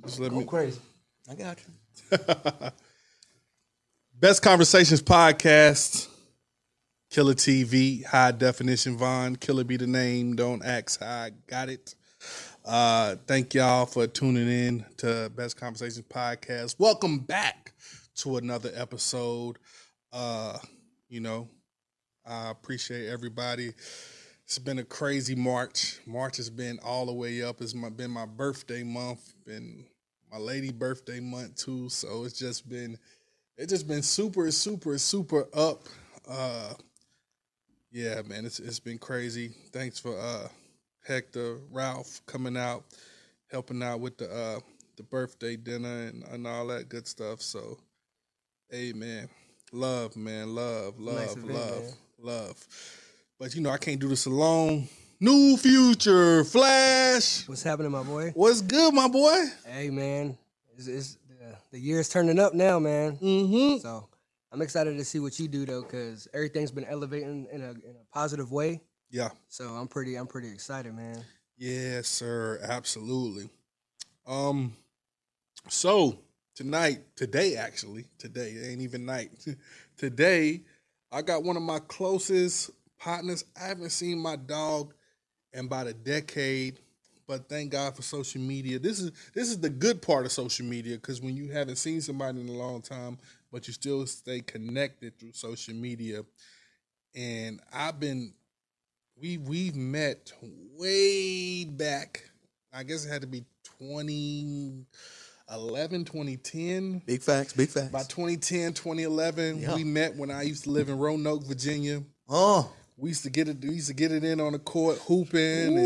Just let Go me. crazy. I got you. Best Conversations podcast. Killer TV, high definition Vaughn. Killer be the name. Don't ask how I got it. Thank y'all for tuning in to Best Conversations podcast. Welcome back to another episode. I appreciate everybody. It's been a crazy March. March has been all the way up. It's been my birthday month, been my lady birthday month too. So it's just been super up. Yeah, man, it's been crazy. Thanks for Hector, Ralph coming out, helping out with the birthday dinner and all that good stuff. So, hey, man, love, man, love. But I can't do this alone. New Future Flash. What's happening, my boy? What's good, my boy? Hey, man, the year's turning up now, man. Mm-hmm. So I'm excited to see what you do though, because everything's been elevating in a positive way. Yeah. So I'm pretty excited, man. Yes, sir. Absolutely. So today, it ain't even night. Today, I got one of my closest partners. I haven't seen my dog in about a decade, but thank God for social media. This is the good part of social media, because when you haven't seen somebody in a long time, but you still stay connected through social media. And we've met way back. I guess it had to be 2011, 2010. Big facts. By 2010, 2011, we met when I used to live in Roanoke, Virginia. Oh. We used to get it in on the court, hooping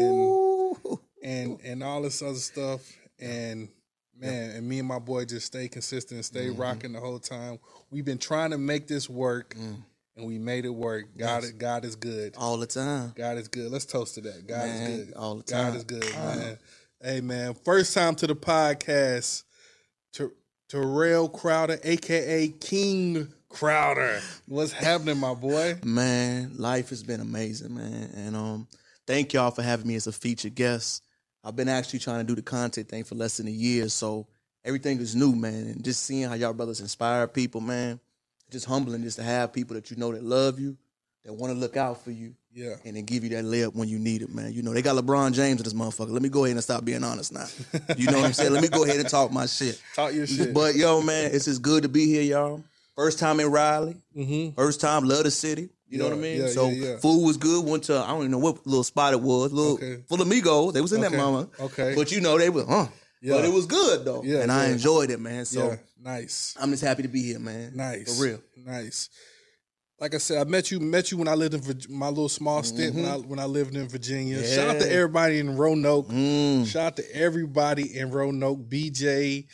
and all this other stuff. And man, and me and my boy just stay consistent and stay rocking the whole time. We've been trying to make this work, and we made it work. God is good. All the time. God is good. Let's toast to that. God is good. All the time. God is good, man. Hey, man, first time to the podcast, Terrell Crowder, a.k.a. King Crowder. What's happening, my boy? Man, life has been amazing, man. And thank y'all for having me as a featured guest. I've been actually trying to do the content thing for less than a year, so everything is new, man. And just seeing how y'all brothers inspire people, man, just humbling just to have people that you know that love you, that want to look out for you, and then give you that layup when you need it, man. You know, they got LeBron James in this motherfucker. Let me go ahead and stop being honest now. You know what I'm saying? Let me go ahead and talk my shit. Talk your shit. But, yo, man, it's just good to be here, y'all. First time in Raleigh. First time, love the city. You know what I mean? Food was good. Went to, I don't even know what little spot it was. Flamingos. They was in that mama. Okay. But, they were, But it was good, though. Yeah, and I enjoyed it, man. So, nice. I'm just happy to be here, man. Nice. For real. Nice. Like I said, I met you when I lived in my little small stint when I lived in Virginia. Yeah. Shout out to everybody in Roanoke. Shout out to everybody in Roanoke. BJ,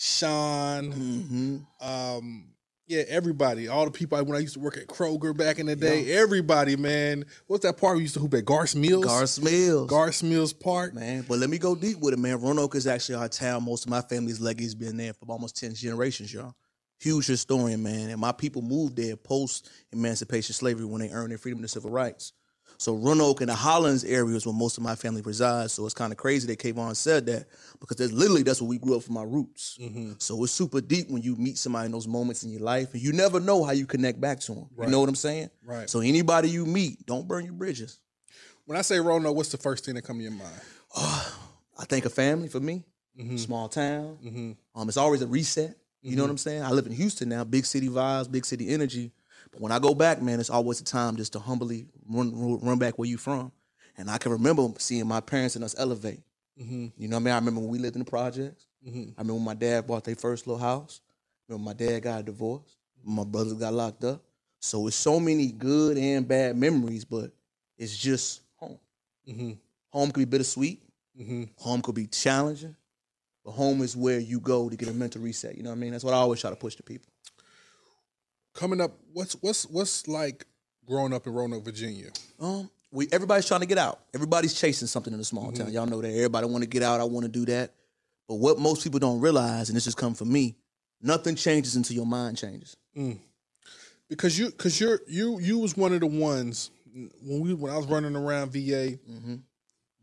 Sean, everybody. All the people when I used to work at Kroger back in the day. Everybody, man. What's that park we used to hoop at? Garth Mills? Garth Mills Park. Man, but let me go deep with it, man. Roanoke is actually our town. Most of my family's legacy's been there for almost 10 generations, y'all. Huge historian, man. And my people moved there post-emancipation slavery when they earned their freedom and civil rights. So Roanoke and the Hollins area is where most of my family resides. So it's kind of crazy that Kayvon said that, because that's where we grew up from our roots. So it's super deep when you meet somebody in those moments in your life, and you never know how you connect back to them. Right. You know what I'm saying? Right. So anybody you meet, don't burn your bridges. When I say Roanoke, what's the first thing that comes to your mind? I think a family for me. Small town. It's always a reset. You know what I'm saying? I live in Houston now, big city vibes, big city energy. But when I go back, man, it's always a time just to humbly run back where you from. And I can remember seeing my parents and us elevate. You know what I mean? I remember when we lived in the projects. I remember when my dad bought their first little house. I remember my dad got a divorce. My brothers got locked up. So it's so many good and bad memories, but it's just home. Home could be bittersweet. Home could be challenging. But home is where you go to get a mental reset. You know what I mean? That's what I always try to push to people. Coming up, what's like growing up in Roanoke, Virginia? Everybody's trying to get out. Everybody's chasing something in a small town. Y'all know that. Everybody want to get out. I want to do that. But what most people don't realize, and this just come from me, nothing changes until your mind changes. Because you was one of the ones when I was running around VA.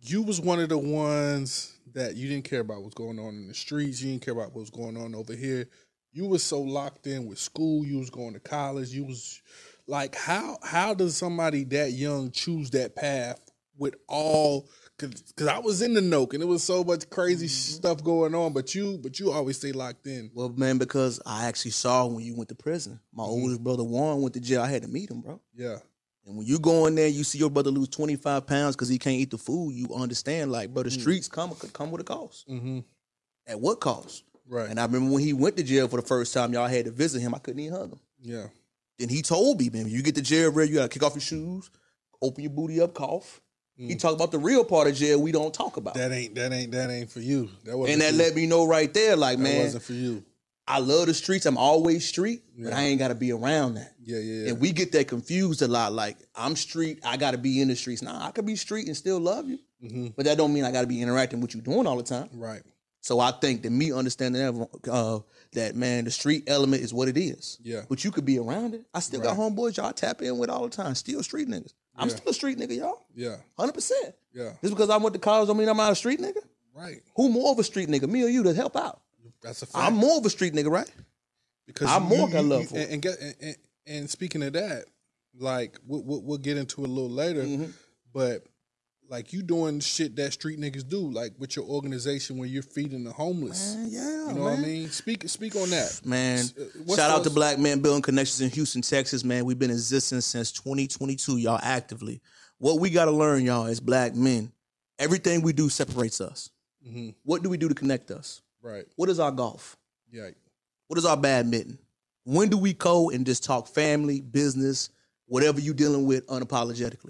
you was one of the ones that you didn't care about what's going on in the streets. You didn't care about what was going on over here. You was so locked in with school. You was going to college. You was like, how does somebody that young choose that path with all? Because I was in the Noke and it was so much crazy stuff going on. But you always stay locked in. Well, man, because I actually saw when you went to prison. My oldest brother Warren went to jail. I had to meet him, bro. Yeah. And when you go in there, you see your brother lose 25 pounds because he can't eat the food. You understand, like, bro, the streets come with a cost. Mm-hmm. At what cost? Right. And I remember when he went to jail for the first time, y'all had to visit him. I couldn't even hug him. Yeah. Then he told me, man, when you get to jail, bro, you got to kick off your shoes, open your booty up, cough. He talked about the real part of jail we don't talk about. That ain't for you. That wasn't. And that for let me know right there, like, that man, wasn't for you. I love the streets. I'm always street, but Yeah. I ain't got to be around that. Yeah. And we get that confused a lot. Like, I'm street, I got to be in the streets. Nah, I could be street and still love you. But that don't mean I got to be interacting with you doing all the time. Right. So I think that me understanding that, man, the street element is what it is. Yeah. But you could be around it. I still got homeboys y'all tap in with all the time. Still street niggas. I'm still a street nigga, y'all. Yeah. 100%. Yeah. Just because I went to college don't mean I'm not a street nigga. Right. Who more of a street nigga, me or you, to help out? That's a fact. I'm more of a street nigga, right? Because I'm more got love for it. And speaking of that, like we'll get into it a little later, but like you doing shit that street niggas do, like with your organization when you're feeding the homeless. Man, yeah, you know what I mean? Speak on that, man. What's Shout out to those- Black Men Building Connections in Houston, Texas, man. We've been in existence since 2022, y'all, actively. What we got to learn, y'all, as black men, everything we do separates us. What do we do to connect us? Right. What is our golf? Yeah. What is our badminton? When do we go and just talk family, business, whatever you dealing with unapologetically?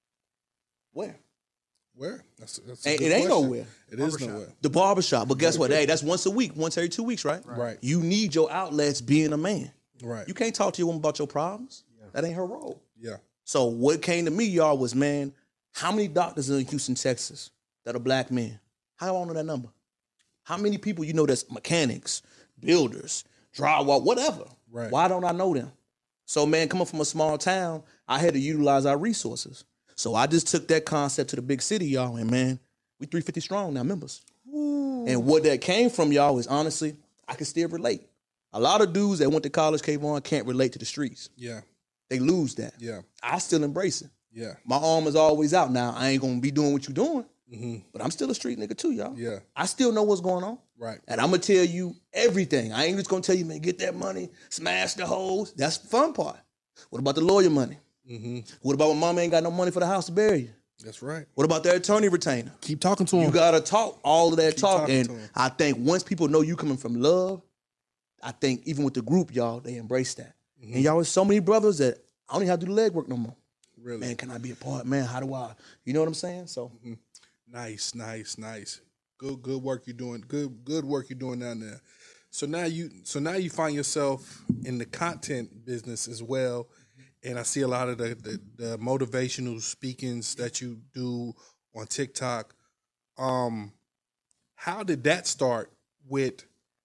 Where? Where? That's a It good ain't question. nowhere. It is nowhere. The barbershop. But guess what? Hey, that's once a week, once every 2 weeks, right? Right. You need your outlets being a man. Right. You can't talk to your woman about your problems. That ain't her role. Yeah. So what came to me, y'all, was, man, how many doctors in Houston, Texas that are black men? How do I know that number? How many people you know that's mechanics, builders, drywall, whatever? Right. Why don't I know them? So, man, coming from a small town, I had to utilize our resources. So I just took that concept to the big city, y'all, and, man, we 350 strong now, members. And what that came from, y'all, is honestly, I can still relate. A lot of dudes that went to college, Kayvon, can't relate to the streets. Yeah. They lose that. Yeah. I still embrace it. Yeah. My arm is always out now. I ain't gonna be doing what you doing, but I'm still a street nigga too, y'all. Yeah. I still know what's going on. Right. And I'm gonna tell you everything. I ain't just gonna tell you, man, get that money, smash the hoes. That's the fun part. What about the lawyer money? What about when mama ain't got no money for the house to bury you? That's right. What about their attorney retainer? Keep talking to You him. gotta talk all of that talk. talking And to 'em. I think once people know you coming from love, I think even with the group, y'all, they embrace that. And y'all, with so many brothers that I don't even have to do the legwork no more. Really. Man, can I be a part? Man, how do I? You know what I'm saying? So Nice. Good work you're doing. Good work you're doing down there. So now you find yourself in the content business as well. And I see a lot of the motivational speakings that you do on TikTok. How did that start with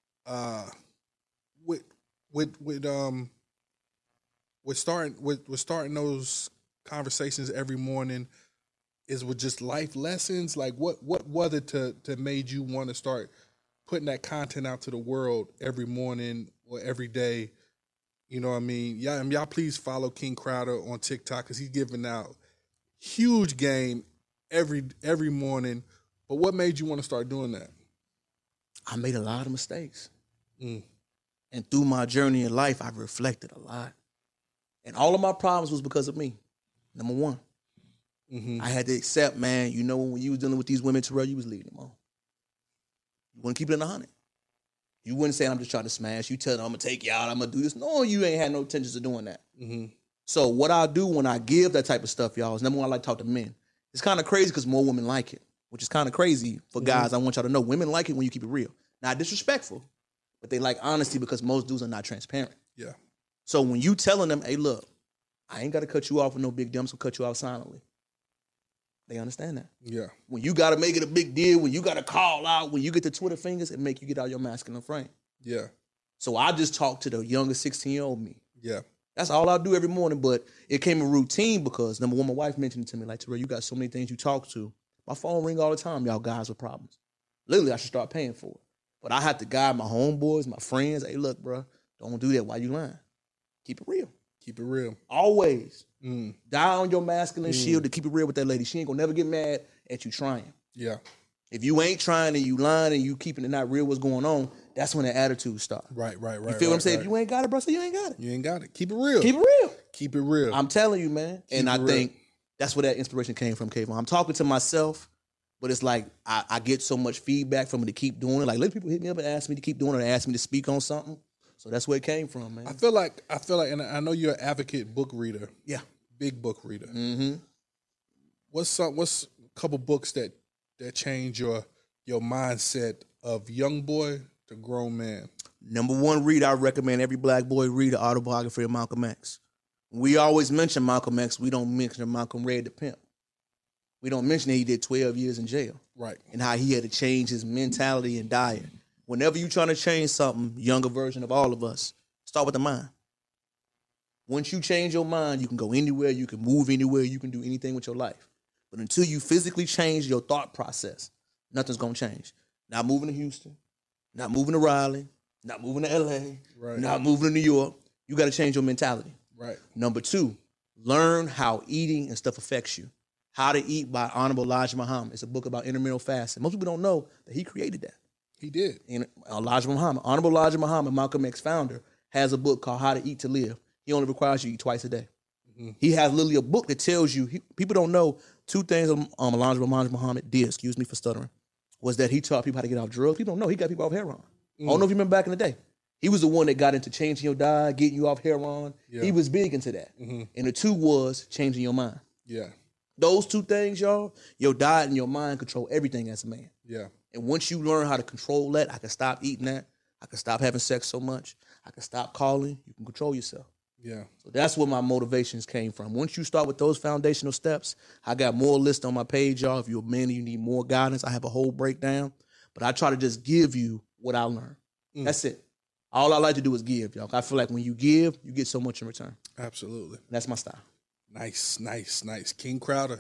starting those conversations every morning? Is with just life lessons? Like what was it to made you want to start putting that content out to the world every morning or every day? You know what I mean? Yeah, and y'all please follow King Crowder on TikTok because he's giving out huge game every morning. But what made you want to start doing that? I made a lot of mistakes. And through my journey in life, I've reflected a lot. And all of my problems was because of me. Number one. I had to accept, man, you know, when you was dealing with these women, Terrell, you was leading them on. You wouldn't keep it in 100. You wouldn't say, I'm just trying to smash. You tell them, I'm going to take you out, I'm going to do this. No, you ain't had no intentions of doing that. So what I do when I give that type of stuff, y'all, is number one, I like to talk to men. It's kind of crazy because more women like it, which is kind of crazy for guys. I want y'all to know, women like it when you keep it real. Not disrespectful, but they like honesty because most dudes are not transparent. Yeah. So when you telling them, hey, look, I ain't got to cut you off with no big deal, I'm just going to cut you off silently. They understand that. Yeah. When you got to make it a big deal, when you got to call out, when you get the Twitter fingers, it make you get out your masculine frame. Yeah. So I just talk to the younger 16-year-old me. Yeah. That's all I do every morning, but it came a routine because, number one, my wife mentioned it to me, like, Terrell, you got so many things you talk to, My phone ring all the time, y'all guys with problems. Literally, I should start paying for it. But I have to guide my homeboys, my friends. Hey, look, bro, don't do that while you lying. Keep it real. Keep it real. Always. Die on your masculine shield to keep it real with that lady. She ain't gonna never get mad at you trying. Yeah. If you ain't trying and you lying and you keeping it not real what's going on, that's when the attitude starts. Right. You feel what I'm saying? If you ain't got it, bro, so you ain't got it. You ain't got it. Keep it real. Keep it real. Keep it real. I'm telling you, man. And I think that's where that inspiration came from, Kayvon. I'm talking to myself, but it's like I get so much feedback from it to keep doing it. Like, let people hit me up and ask me to keep doing it or ask me to speak on something. So that's where it came from, man. I feel like, and I know you're an advocate book reader. Yeah. Big book reader. Mm-hmm. What's a couple books that change your mindset of young boy to grown man? Number one read I recommend every black boy read the autobiography of Malcolm X. We always mention Malcolm X. We don't mention Malcolm Red the Pimp. We don't mention that he did 12 years in jail. Right. And how he had to change his mentality and diet. Whenever you're trying to change something, younger version of all of us, start with the mind. Once you change your mind, you can go anywhere, you can move anywhere, you can do anything with your life. But until you physically change your thought process, nothing's going to change. Not moving to Houston, not moving to Raleigh, not moving to LA, Right. not moving to New York. You got to change your mentality. Right. Number two, learn how eating and stuff affects you. How to Eat by Honorable Elijah Muhammad. It's a book about intermittent fasting. Most people don't know that he created that. He did. And Elijah Muhammad, Honorable Elijah Muhammad, Malcolm X founder, has a book called How to Eat to Live. He only requires you to eat twice a day. Mm-hmm. He has literally a book that tells you, people don't know two things Elijah Muhammad did, excuse me for stuttering, was that he taught people how to get off drugs. People don't know he got people off heroin. I don't know if you remember back in the day. He was the one that got into changing your diet, getting you off heroin. Yeah. He was big into that. Mm-hmm. And the two was changing your mind. Yeah. Those two things, y'all, your diet and your mind control everything as a man. Yeah. And once you learn how to control that, I can stop eating that. I can stop having sex so much. I can stop calling. You can control yourself. Yeah. So that's where my motivations came from. Once you start with those foundational steps, I got more lists on my page, y'all. If you're a man and you need more guidance, I have a whole breakdown. But I try to just give you what I learned. That's it. All I like to do is give, y'all. I feel like when you give, you get so much in return. Absolutely. That's my style. Nice. King Crowder.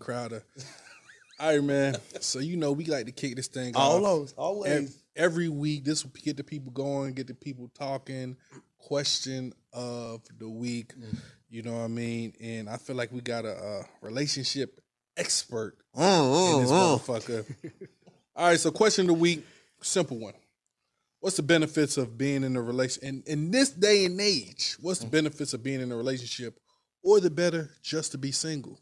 All right, man. So, we like to kick this thing off. Always. Every week, this will get the people going, get the people talking. Question of the week. You know what I mean? And I feel like we got a relationship expert in this motherfucker. All right, so question of the week, simple one. What's the benefits of being in a relationship? In this day and age, what's the benefits of being in a relationship? Or the better just to be single?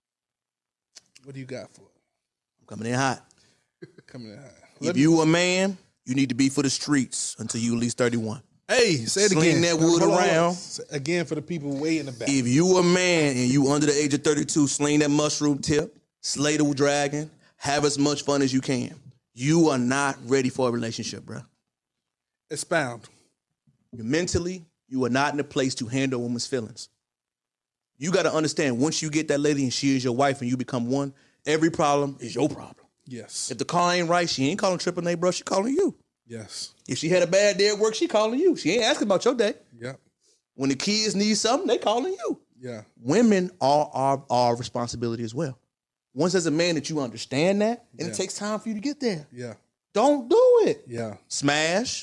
What do you got for it? I'm coming in hot. Coming in hot. If you a man, you need to be for the streets until you at least 31. Hey, say it again. Sling that wood around. Again for the people way in the back. If you a man and you under the age of 32, sling that mushroom tip, slay the dragon, have as much fun as you can. You are not ready for a relationship, bro. Expound. Mentally, you are not in a place to handle a woman's feelings. You got to understand, once you get that lady and she is your wife and you become one, every problem is your problem. Yes. If the car ain't right, she ain't calling AAA, bro. She calling you. Yes. If she had a bad day at work, she calling you. She ain't asking about your day. Yeah. When the kids need something, they calling you. Yeah. Women are our responsibility as well. Once as a man that you understand that, and it takes time for you to get there. Yeah. Don't do it. Yeah. Smash,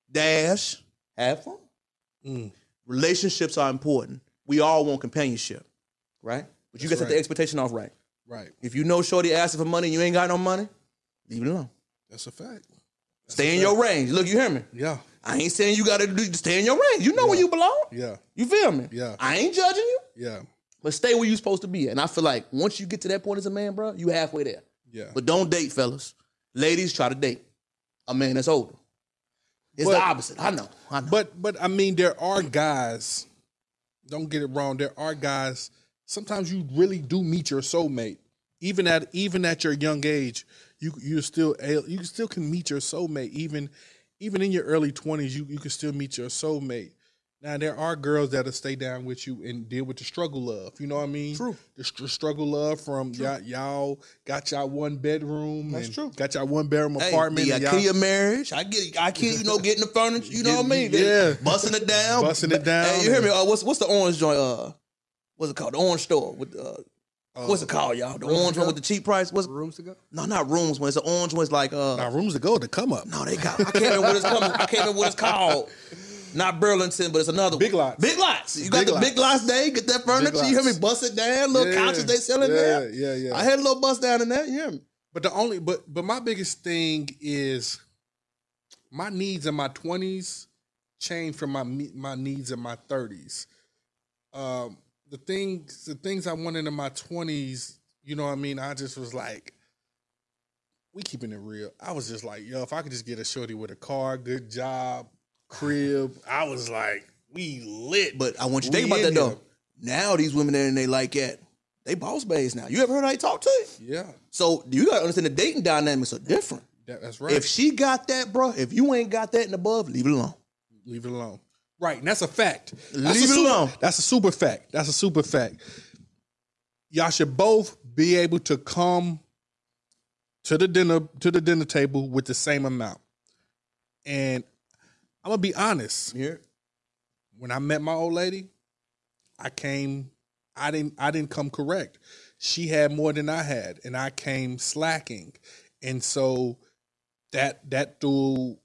dash, have fun. Relationships are important. We all want companionship, right? But you got to set the expectation off right. Right. If you know shorty asking for money and you ain't got no money, leave it alone. That's a fact. Stay in your range. Look, you hear me? Yeah. I ain't saying you got to stay in your range. You know where you belong. Yeah. You feel me? Yeah. I ain't judging you. Yeah. But stay where you supposed to be. And I feel like once you get to that point as a man, bro, you halfway there. Yeah. But don't date, fellas. Ladies, try to date a man that's older. It's the opposite. I know. But I mean, there are guys, don't get it wrong, there are guys, sometimes you really do meet your soulmate. Even at your young age, you still can meet your soulmate. Even in your early 20s, you can still meet your soulmate. Now, there are girls that'll stay down with you and deal with the struggle love. You know what I mean? True. The struggle love from y'all got y'all one bedroom. That's true. Got y'all one bedroom apartment. The IKEA marriage. I get getting the furniture. You know what I mean? Yeah. Busting it down. Busting it down. Hey, you hear me? What's the orange joint? What's it called? The orange store with What's it called, y'all? The orange one with the cheap price? What's Rooms to go? No, not rooms. When it's an orange one, it's like Now, rooms to go to come up. No, they got. I can't remember what it's coming. I can't remember what it's called. Not Burlington, but it's another Big one. Lots. Big Lots. You got Big the Lots. Big Lots day. Get that furniture. You hear me? Lots. Bust it down. Little couches they selling there. Yeah. I had a little bust down in that. You hear me? But my biggest thing is my needs in my 20s changed from my needs in my 30s. The things I wanted in my 20s, you know what I mean? I just was like, we keeping it real. I was just like, yo, if I could just get a shorty with a car, good job, crib, I was like, we lit. But I want you to We think about in that here. though. Now these women there and they like that. They boss babes now. You ever heard how they talk to you? Yeah, So you gotta understand the dating dynamics are different. that's right. If she got that, bro, if you ain't got that and above, leave it alone. Leave it alone. Right, and that's a fact. Leave it alone. That's a super fact. That's a super fact. Y'all should both be able to come to the dinner table with the same amount. And I'm gonna be honest. Here. When I met my old lady, I didn't come correct. She had more than I had, and I came slacking. And so that threw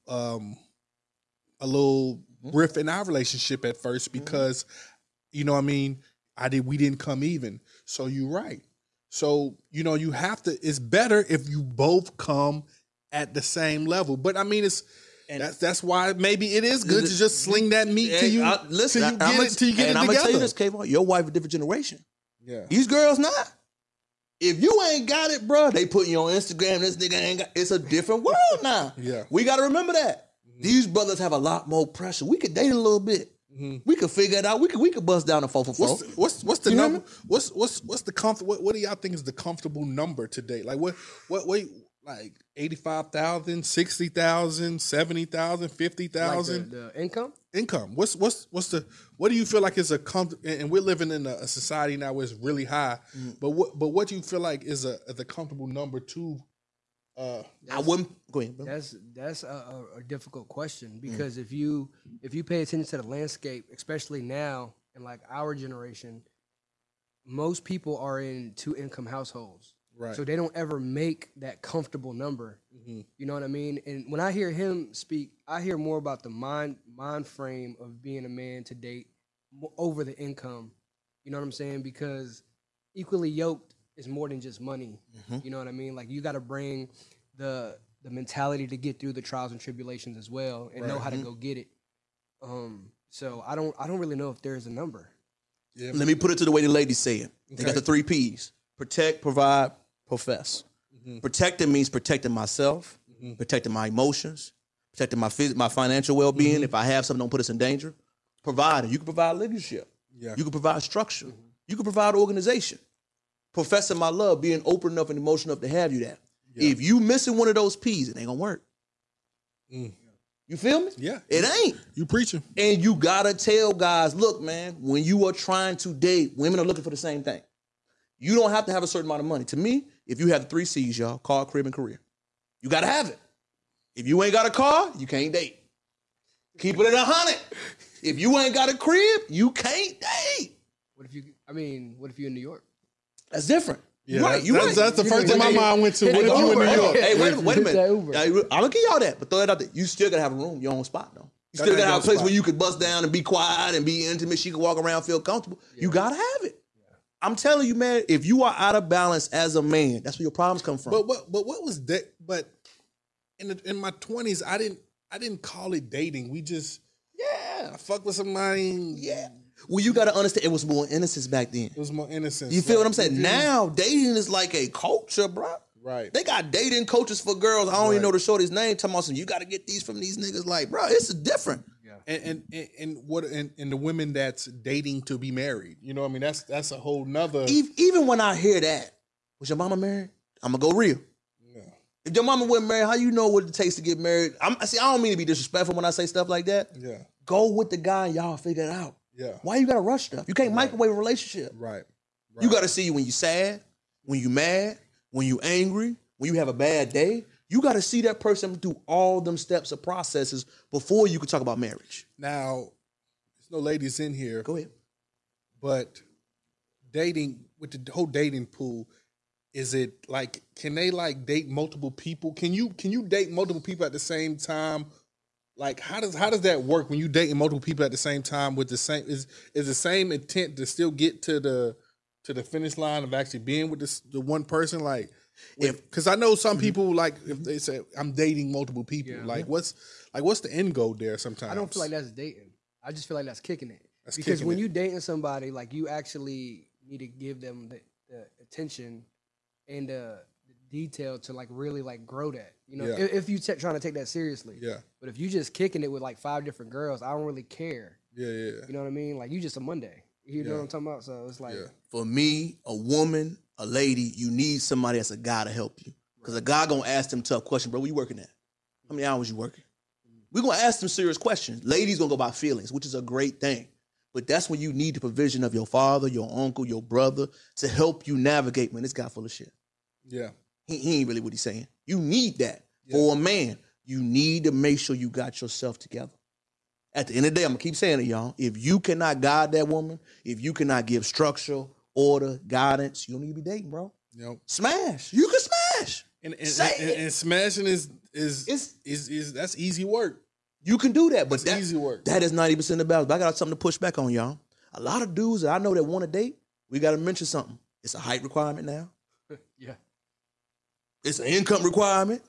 a little rift in our relationship at first because, you know what I mean, we didn't come even. So you're right. So, you know, you have to, it's better if you both come at the same level. But I mean, that's why maybe it is good to just sling that meat till you get it together. I'm gonna tell you this, K-Ball, your wife a different generation. Yeah. These girls not. If you ain't got it, bro, they putting you on Instagram. This nigga ain't got. It's a different world now. Yeah. We got to remember that. These brothers have a lot more pressure. We could date a little bit. We could figure it out. We could bust down a 4 for 4. What's the number? What's the comfortable? What do y'all think is the comfortable number to date? Like what like 85,000, 60,000, 70,000, 50,000 Like the income? income. What's the what do you feel like is a and we're living in a society now where it's really high. But what do you feel like is the comfortable number to I wouldn't go ahead, bro. That's a difficult question because if you pay attention to the landscape, especially now in like our generation, most people are in 2-income households. Right. So they don't ever make that comfortable number. You know what I mean? And when I hear him speak, I hear more about the mind frame of being a man to date over the income. You know what I'm saying? Because equally yoked is more than just money. You know what I mean? Like you got to bring the mentality to get through the trials and tribulations as well, and know how to go get it. So I don't really know if there's a number. Yeah. Let me put it to the way the ladies say it. They got the 3 P's: protect, provide, profess. Protecting means protecting myself, protecting my emotions, protecting my financial well-being. If I have something, don't put us in danger. Providing, you can provide leadership. Yeah. You can provide structure. You can provide organization. Professing my love, being open enough and emotional enough to have you that. Yeah. If you missing one of those P's, it ain't gonna work. You feel me? Yeah. It ain't. You preaching. And you gotta tell guys, look, man, when you are trying to date, women are looking for the same thing. You don't have to have a certain amount of money. To me, if you have the 3 C's, y'all, car, crib, and career, you gotta have it. If you ain't got a car, you can't date. Keep it at 100. If you ain't got a crib, you can't date. What if you're in New York? That's different. Yeah, Right, you right. that's the first thing my mind went to. What if you in New York? Hey, wait a Get that minute. Uber. I'm gonna give y'all that, but throw it out there. You still gotta have a room, your own spot, though. You still Gotta gotta have have a your place spot. where you could bust down and be quiet and be intimate. She can walk around, feel comfortable. You gotta have it. I'm telling you, man, if you are out of balance as a man, that's where your problems come from. But what was that? But in my 20s, I didn't call it dating. We just I fuck with somebody. Yeah. Well, you gotta understand, it was more innocence back then. It was more innocent. You feel what I'm saying? Now, dating is like a culture, bro. Right. They got dating coaches for girls. I don't even know the shorty's name. Talking about some, you got to get these from these niggas. Like, bro, it's different. And the women that's dating to be married. You know what I mean? That's a whole nother. Even when I hear that, was your mama married? I'm gonna go real. Yeah. If your mama wasn't married, how you know what it takes to get married? I don't mean to be disrespectful when I say stuff like that. Yeah. Go with the guy and y'all figure it out. Yeah. Why you gotta rush stuff? You can't microwave a relationship. Right. You gotta see when you sad, when you mad, when you angry, when you have a bad day. You gotta see that person through all them steps of processes before you can talk about marriage. Now, there's no ladies in here. Go ahead. But dating with the whole dating pool, is it like, can they like date multiple people? Can you date multiple people at the same time? Like how does that work when you dating multiple people at the same time with the same is the same intent to still get to the finish line of actually being with the one person? Like, because I know some people, like if they say I'm dating multiple people, like what's the end goal there? Sometimes I don't feel like that's dating. I just feel like that's kicking it. That's because kicking when it. you dating somebody, like you actually need to give them the attention and the detail to like really like grow that. You know, Yeah. if you trying to take that seriously. Yeah. But if you just kicking it with like 5 different girls, I don't really care. Yeah. You know what I mean? Like you just a Monday. You know what I'm talking about? So it's like, For me, a woman, a lady, you need somebody that's a guy to help you. Because a guy gonna ask them tough questions, bro. Where you working at? How many hours you working? We're gonna ask them serious questions. Ladies gonna go by feelings, which is a great thing. But that's when you need the provision of your father, your uncle, your brother to help you navigate. Man, this guy full of shit. Yeah. He ain't really what he's saying. You need that for a man. You need to make sure you got yourself together. At the end of the day, I'm gonna keep saying it, y'all. If you cannot guide that woman, if you cannot give structure, order, guidance, you don't need to be dating, bro. Yep. Smash. You can smash. And smashing is that's easy work. You can do that, but It's easy work. That is 90% of the balance. But I got something to push back on, y'all. A lot of dudes that I know that want to date, we got to mention something. It's a height requirement now. yeah. It's an income requirement.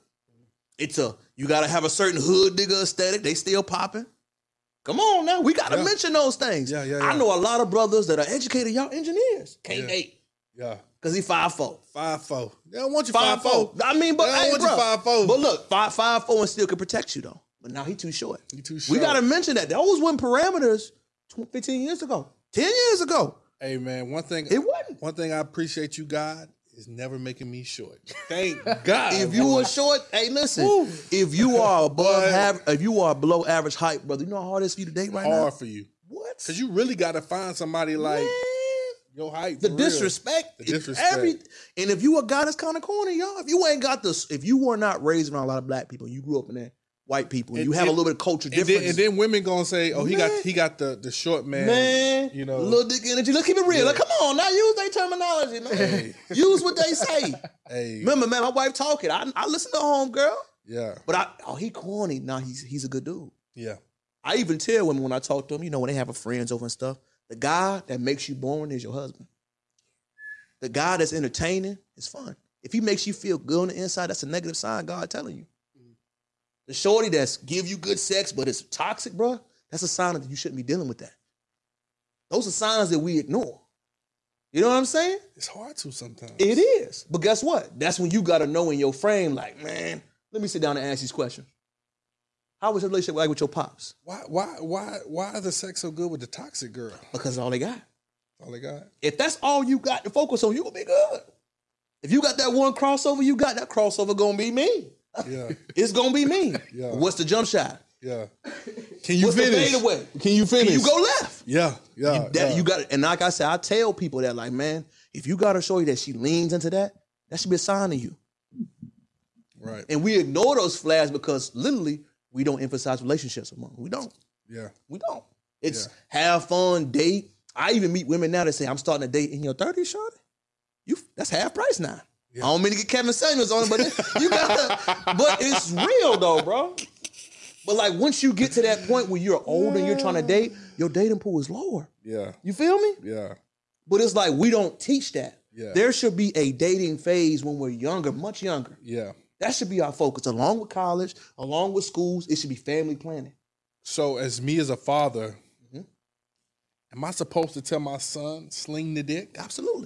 You got to have a certain hood digger aesthetic. They still popping. Come on now. We got to mention those things. Yeah. I know a lot of brothers that are educated, y'all engineers. Can't date. Yeah. Because he 5'4". 5'4". They don't want you 5'4". I mean, but They don't hey, want bro, you 5'4". But look, 5'4" and still can protect you though. But now he too short. He too We short. got to mention that. Those weren't parameters 15 years ago. 10 years ago. Hey man, one thing I appreciate you, God, is never making me short. Thank God. If you were short, hey, listen. Woo. If you are if you are below average height, brother, you know how hard it is for you to date right now? hard for you. What? Because you really got to find somebody like your height. The for real. disrespect. The disrespect. And if you a guy that's kind of corny, y'all, if you were not raised around a lot of black people, you grew up in there, white people, and you have a little bit of culture difference. And then women gonna say, "Oh, he got the short man." Man, you know, little dick energy. Let's keep it real. Yeah. Like, come on, now use their terminology, man. Hey. Use what they say. Hey, Remember, man, my wife talking. I listen to homegirl, yeah, but he corny. Nah, he's a good dude. yeah, I even tell women when I talk to them, you know, when they have a friends over and stuff, the guy that makes you boring is your husband. The guy that's entertaining is fun. If he makes you feel good on the inside, that's a negative sign God telling you. The shorty that's give you good sex, but it's toxic, bro, that's a sign that you shouldn't be dealing with that. Those are signs that we ignore. You know what I'm saying? it's hard to sometimes. It is. But guess what? That's when you got to know in your frame, like, man, let me sit down and ask these questions. How was your relationship like with your pops? Why is the sex so good with the toxic girl? Because that's all they got. All they got. If that's all you got to focus on, you gonna be good. If you got that one crossover, you got that crossover gonna be me. Yeah, It's gonna be me. Yeah. What's the jump shot? yeah. Can you What's finish? the fadeaway? Can you finish? Can you go left? Yeah. You got it. And like I said, I tell people that, like, man, if you got to show you that she leans into that should be a sign of you. Right. And we ignore those flags because literally we don't emphasize relationships among them. We don't. Yeah. We don't. It's have fun, date. I even meet women now that say, I'm starting to date in your 30s, shorty. That's half price now. Yeah. I don't mean to get Kevin Samuels on it, but you but it's real though, bro. But like once you get to that point where you're older and you're trying to date, your dating pool is lower. Yeah. You feel me? Yeah. But it's like we don't teach that. Yeah. There should be a dating phase when we're younger, much younger. Yeah. That should be our focus. Along with college, along with schools, it should be family planning. So as a father, am I supposed to tell my son sling the dick? Absolutely.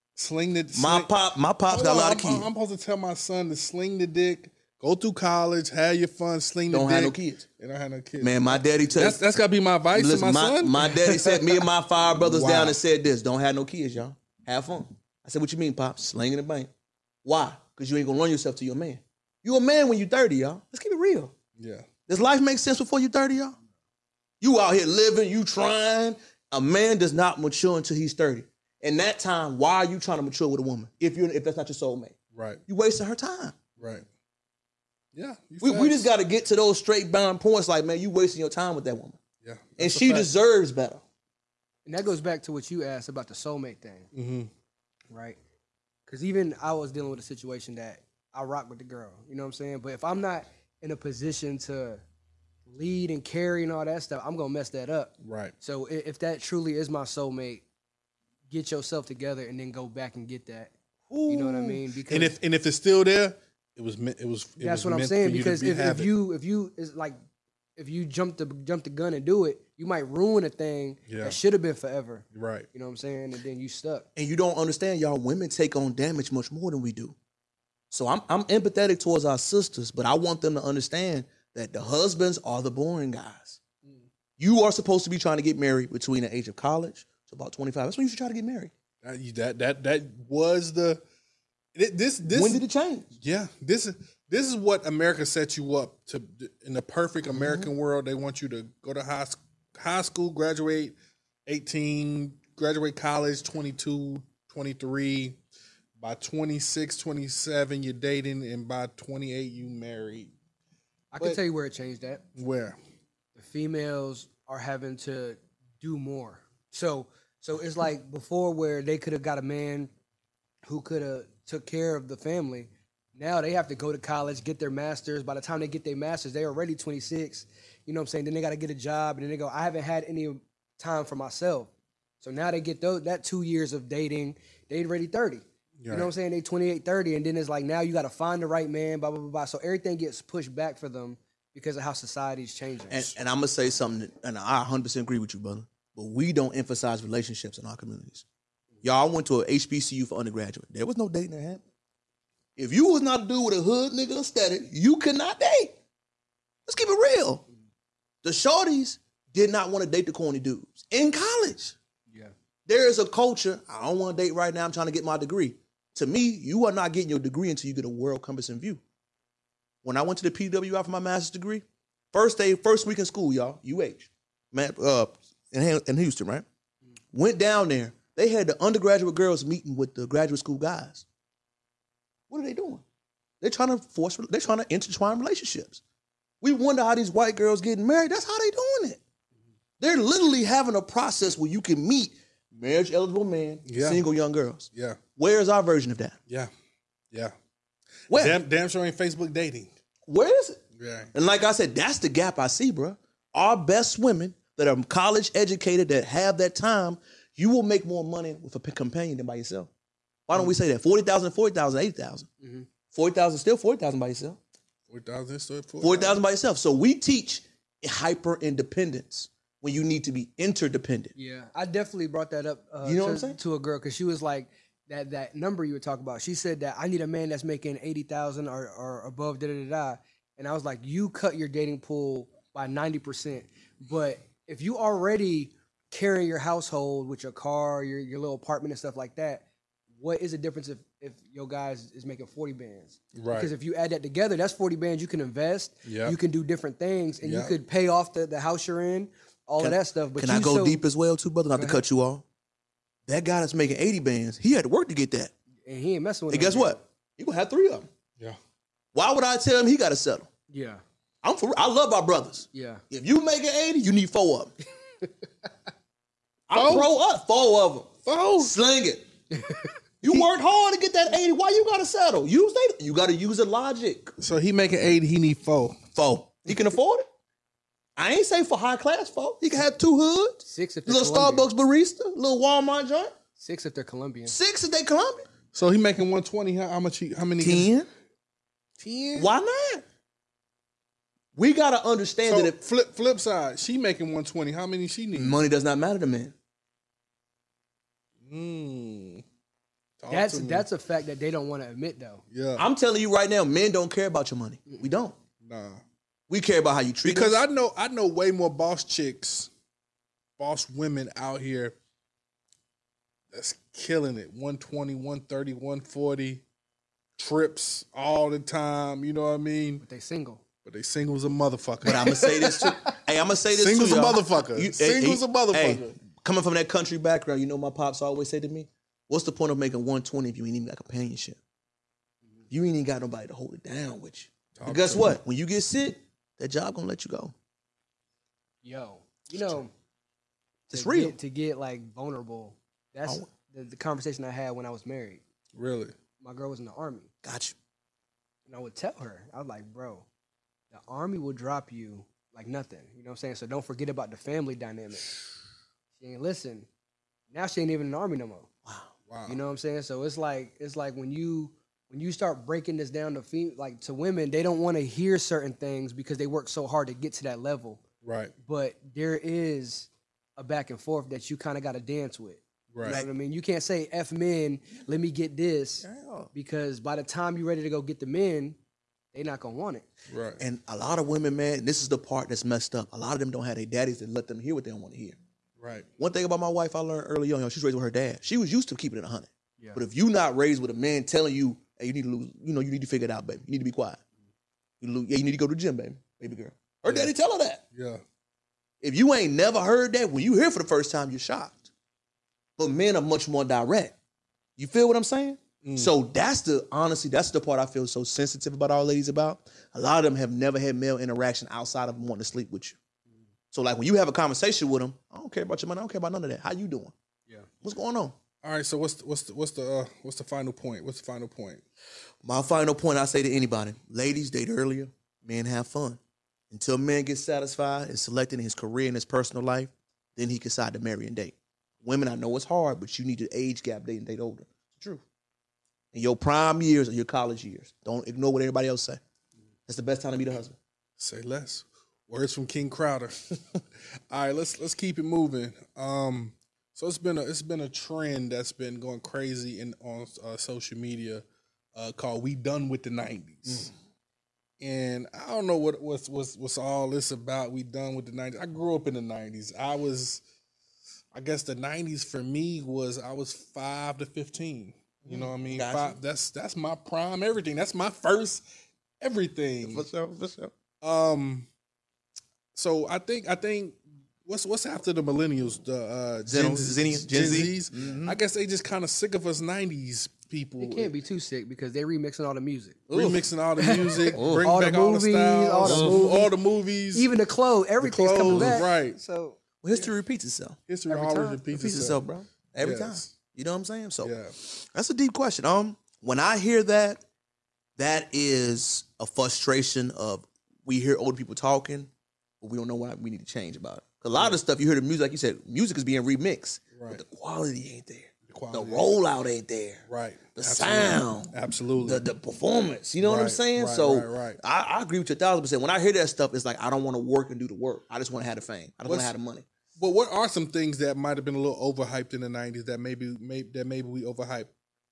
My pop's got a lot of kids. I'm supposed to tell my son to sling the dick, go through college, have your fun, sling the dick. Don't have no kids. They don't have no kids. Man, my daddy told that's gotta be my advice to my son. My daddy sat me and my 5 brothers Wow. down and said this: don't have no kids, y'all. Have fun. I said, what you mean, Pop? Slinging the bank. Why? Because you ain't gonna run yourself till you're a man. You a man when you're 30, y'all. Let's keep it real. Yeah. Does life make sense before you're 30, y'all? You out here living, you trying. A man does not mature until he's 30. In that time, why are you trying to mature with a woman if that's not your soulmate? Right. You wasting her time. Right. Yeah. We just got to get to those straight bound points like, man, you wasting your time with that woman. Yeah. And she deserves better. And that goes back to what you asked about the soulmate thing, right? Because even I was dealing with a situation that I rock with the girl, you know what I'm saying? But if I'm not in a position to lead and carry and all that stuff, I'm gonna mess that up. Right. So if that truly is my soulmate, get yourself together and then go back and get that. You know what I mean? Because And if it's still there, it was that's what I'm meant saying. for you Because to have it. if you jump the gun and do it, you might ruin a thing Yeah. that should have been forever. Right. You know what I'm saying? And then you stuck. And you don't understand, y'all. Women take on damage much more than we do. So I'm empathetic towards our sisters, but I want them to understand that the husbands are the boring guys. You are supposed to be trying to get married between the age of college to about 25. That's when you should try to get married. That was the this. When did it change? Yeah, this is what America sets you up to. In the perfect American world, they want you to go to high school, graduate 18, graduate college 22, 23. By 26, 27, you're dating, and by 28, you married. I can tell you where it changed at. Where? The females are having to do more. So it's like before where they could have got a man who could have took care of the family. Now they have to go to college, get their masters. By the time they get their masters, they're already 26. You know what I'm saying? Then they got to get a job, and then they go, I haven't had any time for myself. So now they get that 2 years of dating. They already 30. You know what I'm saying? They 28, 30, and then it's like now you got to find the right man, blah, blah, blah, blah. So everything gets pushed back for them because of how society's changing. And I'm going to say something, and I 100% agree with you, brother, but we don't emphasize relationships in our communities. Y'all, I went to a HBCU for undergraduate. There was no dating that happened. If you was not a dude with a hood nigga aesthetic, you could not date. Let's keep it real. The shorties did not want to date the corny dudes in college. Yeah. There is a culture, I don't want to date right now, I'm trying to get my degree. To me, you are not getting your degree until you get a world compassing view. When I went to the PWI for my master's degree, first week in school, y'all, in Houston, right? Went down there. They had the undergraduate girls meeting with the graduate school guys. What are they doing? They're trying to intertwine relationships. We wonder how these white girls getting married. That's how they doing it. They're literally having a process where you can meet marriage eligible men, single young girls. Yeah. Where is our version of that? Yeah. Yeah. Where? Damn sure ain't Facebook dating. Where is it? Yeah. And like I said, that's the gap I see, bro. Our best women that are college educated, that have that time, you will make more money with a companion than by yourself. Why don't we say that? 40,000, 40,000, 80,000. 40,000 still 40,000 by yourself. 4,000 still 40,000 by yourself. So we teach hyper independence when you need to be interdependent. Yeah, I definitely brought that up You know what I'm saying? to a girl because she was like, that number you were talking about. She said that I need a man that's making 80,000 or above, da-da-da-da. And I was like, you cut your dating pool by 90%. But if you already carry your household with your car, your little apartment and stuff like that, what is the difference if your guy is making 40 bands? Right. Because if you add that together, that's 40 bands you can invest. Yep. You can do different things, and you Yep. could pay off the house you're in, all of that stuff. But Can I go deep as well, too, brother? Not to cut you off. That guy that's making 80 bands, he had to work to get that. And he ain't messing with And them. guess what? You gonna have 3 of them. Yeah. Why would I tell him he got to settle? Yeah. I love our brothers. Yeah. If you make it 80, you need 4 of them. I'm pro up 4 of them. 4. Sling it. You worked hard to get that 80. Why you gotta settle? You gotta use the logic. So he making 80, he need 4. 4. He can afford it. I ain't say for high class 4. He can have 2 hoods. 6 if they're Little Colombian. Starbucks barista, little Walmart joint. 6 if they're Colombian. 6 if they Colombian. So he making 120. How many? 10. 10. Why not? We gotta understand So that if flip side, she making 120. How many she need? money does not matter to men. That's a fact that they don't want to admit though. Yeah. I'm telling you right now, men don't care about your money. We don't. Nah. We care about how you treat Because us. I know way more boss chicks, boss women out here that's killing it. 120, 130, 140 trips all the time. You know what I mean? But they single. But they singles a motherfucker. But I'm gonna say this too. Hey, I'm gonna say this Singles too, a y'all. motherfucker. Singles a motherfucker. Hey, coming from that country background, you know my pops always say to me, "What's the point of making 120 if you ain't even got companionship? You ain't even got nobody to hold it down with you." And guess what? When you get sick, that job gonna let you go. Yo, you know, It's real. to get like vulnerable. That's Oh. the conversation I had when I was married. Really? My girl was in the Army. Got you. And I would tell her, I was like, bro, the Army will drop you like nothing. You know what I'm saying? So don't forget about the family dynamic. She ain't listen. Now she ain't even in the Army no more. Wow. You know what I'm saying? So it's like when you start breaking this down to women, they don't want to hear certain things because they work so hard to get to that level. Right. But there is a back and forth that you kind of got to dance with. Right. You know what I mean? You can't say F men, let me get this, Yeah. because by the time you're ready to go get the men, they not gonna want it. Right. And a lot of women, man, this is the part that's messed up. A lot of them don't have their daddies that let them hear what they don't want to hear. Right. One thing about my wife I learned early on, she's raised with her dad. She was used to keeping it 100. Yeah. But if you not raised with a man telling you, hey, you need to lose, you need to figure it out, baby. You need to be quiet. You need to go to the gym, baby girl. Her daddy tell her that. Yeah. If you ain't never heard that, when you hear it for the first time, you're shocked. But men are much more direct. You feel what I'm saying? So that's the part I feel so sensitive about all ladies about. A lot of them have never had male interaction outside of wanting to sleep with you. So like when you have a conversation with them, I don't care about your money, I don't care about none of that. How you doing? Yeah. What's going on? All right. So what's the final point? What's the final point? My final point I say to anybody, ladies, date earlier, men have fun. Until man gets satisfied and selected in his career and his personal life, then he can decide to marry and date. Women, I know it's hard, but you need to age gap date and date older. It's true. In your prime years or your college years, don't ignore what everybody else say. That's the best time to be the husband. Say less. Words from King Crowder. All right, let's keep it moving. So it's been a trend that's been going crazy on social media called "We Done with the '90s," and I don't know what's all this about. We done with the '90s. I grew up in the '90s. I guess the '90s for me was I was 5 to 15. You know what I mean? Gotcha. That's my prime everything. That's my first everything. For sure. So I think what's after the millennials, the Gen Z? Zs. I guess they just kind of sick of us '90s people. It can't be too sick because they remixing all the music. Remixing all the music, bring All the back all the movies, styles, all the movies, Even the clothes, everything's coming back. right? So Well, history repeats itself. History Every always time. repeats Repeats itself. itself, bro. Every Yes. time. You know what I'm saying? So Yeah. that's a deep question. When I hear that, that is a frustration of we hear older people talking, but we don't know what we need to change about it. 'Cause a lot of the stuff you hear the music, like you said, music is being remixed, Right. but the quality ain't there. The quality. rollout ain't there. Right. The Absolutely. sound. Absolutely. The performance. You know what I'm Right, saying? right, So right. I agree with you 1,000%. When I hear that stuff, it's like I don't want to work and do the work. I just want to have the fame. I don't want to have the money. But what are some things that might have been a little overhyped in the '90s that maybe we overhyped?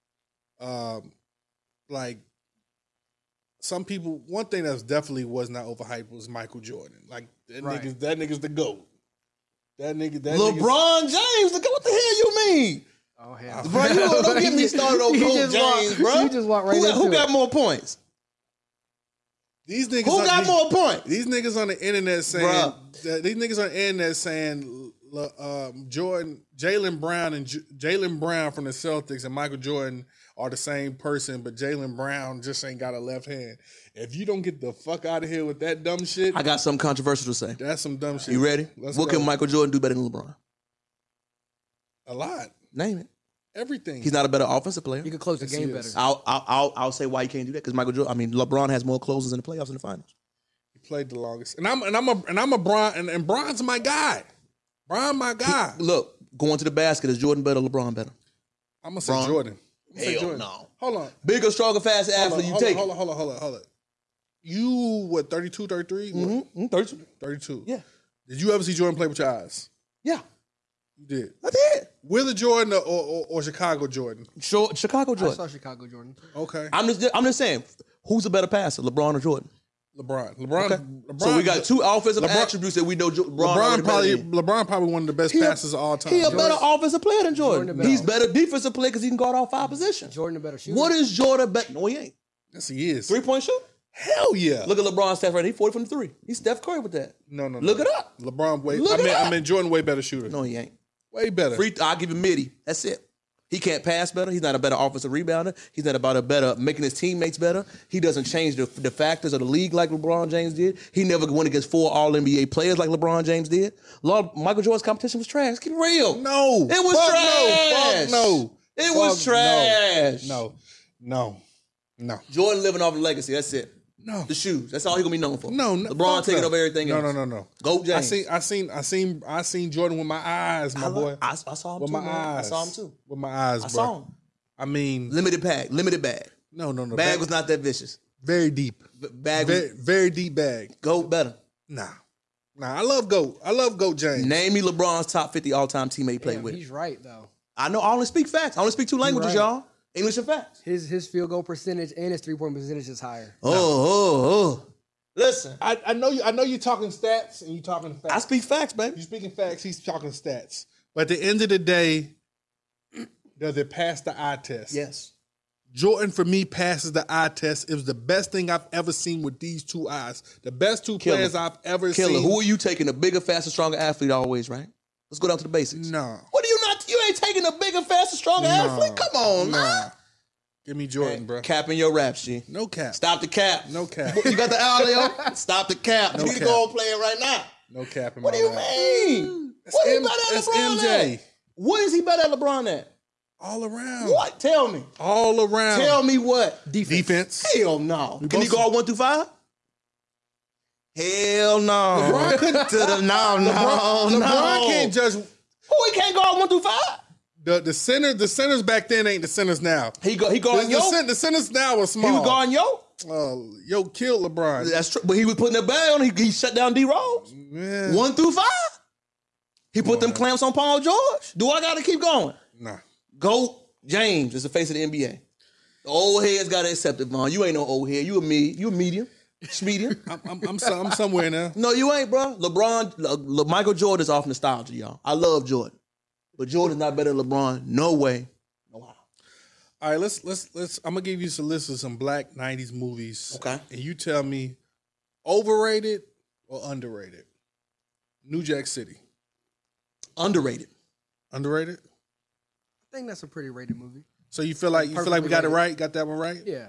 Like some people, one thing that definitely was not overhyped was Michael Jordan. Like that nigga's the GOAT. That nigga's LeBron James, what the hell you mean? oh hell, Bro, you don't get me started on You Coach just James, walk- bro. you just walk right who into got it. more points? These niggas Who got more points? These niggas on the internet saying Jaylen Brown from the Celtics and Michael Jordan are the same person, but Jaylen Brown just ain't got a left hand. If you don't get the fuck out of here with that dumb shit, I got something controversial to say. that's some dumb shit. You ready? Let's What go. can Michael Jordan do better than LeBron? A lot. Name it. Everything. He's not a better offensive player. you could close the Yes, game he better. is. I'll say why you can't do that because LeBron has more closes in the playoffs and the finals. He played the longest. And I'm a Bron and Bron's my guy. Bron my guy. Look, going to the basket, is Jordan better or LeBron better? I'm gonna say Bron. Jordan. I'm gonna say Hell Jordan. no. Hold on. Bigger, stronger, faster athlete, you take it. Hold on. You, what, 32, 33? Mm-hmm. 32. 32. Yeah. Did you ever see Jordan play with your eyes? Yeah. You did. I did. Whether Jordan or Chicago Jordan. Chicago I Jordan. saw Chicago Jordan. Okay. I'm just saying, who's a better passer, LeBron or Jordan? LeBron. Okay. So we got two offensive LeBron- attributes that we know LeBron LeBron probably one of the best passers of all time. He a better offensive player than Jordan. Jordan He's better defensive player because he can guard all five positions. Jordan a better shooter. What is Jordan better? No, he ain't. Yes, he is. 3-point shoot? Hell yeah. Look at LeBron's stats right now. He's 40 from 3. He's Steph Curry with that. No. Look it up. LeBron way. Look it up. I mean Jordan way better shooter. No, he ain't. Way better. I'll give him midi. That's it. He can't pass better. He's not a better offensive rebounder. He's not about a better making his teammates better. He doesn't change the factors of the league like LeBron James did. He never went against 4 All-NBA players like LeBron James did. Michael Jordan's competition was trash. Keep it real. No. It was trash. No. It was trash. No. Jordan living off a legacy. That's it. No. The shoes. That's all he's gonna be known for. No. LeBron taking over everything else. No. Go James. I seen Jordan with my eyes, my boy. I saw him With too. my man. eyes. I saw him too. With my eyes, bro. I saw him. I mean, Limited bag. no. Bag was not that vicious. very deep. Bag was Very deep bag. GOAT better. Nah. I love GOAT. I love GOAT James. Name me LeBron's top 50 all-time teammate he played Damn, with. he's right though. I know. I only speak facts. I only speak 2 languages, right. y'all. English and facts. His field goal percentage and his 3-point percentage is higher. Oh. Listen, I know you talking stats and you talking facts. I speak facts, baby. You speaking facts, he's talking stats. But at the end of the day, does it pass the eye test? Yes. Jordan, for me, passes the eye test. It was the best thing I've ever seen with these 2 eyes. The best 2 Killer. players I've ever Killer. seen. Who are you taking? A bigger, faster, stronger athlete always, right? Let's go down to the basics. No. What are you not? You ain't taking a bigger, faster, stronger athlete? Come on, man. Give me Jordan, bro. Capping your raps, G. No cap. Stop the cap. No cap. You got the alley on? Stop the cap. No you need to cap. go and play it right now. No cap in What my do you life. mean? What is he better at That's LeBron MJ. at? What is he better at LeBron at? All around. What? Tell me. All around. Tell me what? Defense. Hell no. Can he both- go out 1 through 5? Hell no. LeBron couldn't. LeBron can't judge. Who he can't go out 1 through 5? The centers back then ain't the centers now. He guarding Yo. The centers now are small. He was guarding Yo. Yo killed LeBron. That's true. But he was putting the bag on. He shut down D Rose. Yeah. 1 through 5. He put them clamps on Paul George. Do I got to keep going? Nah. GOAT James is the face of the NBA. The old heads got to accept it, Vaughn. You ain't no old head. You a medium. Medium. I'm somewhere now. No, you ain't, bro. LeBron, Michael Jordan is off nostalgia, y'all. I love Jordan. But Jordan's not better than LeBron. No way. No how. All right, let's. I'm gonna give you some list of some black '90s movies. Okay. And you tell me, overrated or underrated? New Jack City. Underrated. Underrated. I think that's a pretty rated movie. So you feel like we got it Perfectly right? Got that one right? Yeah.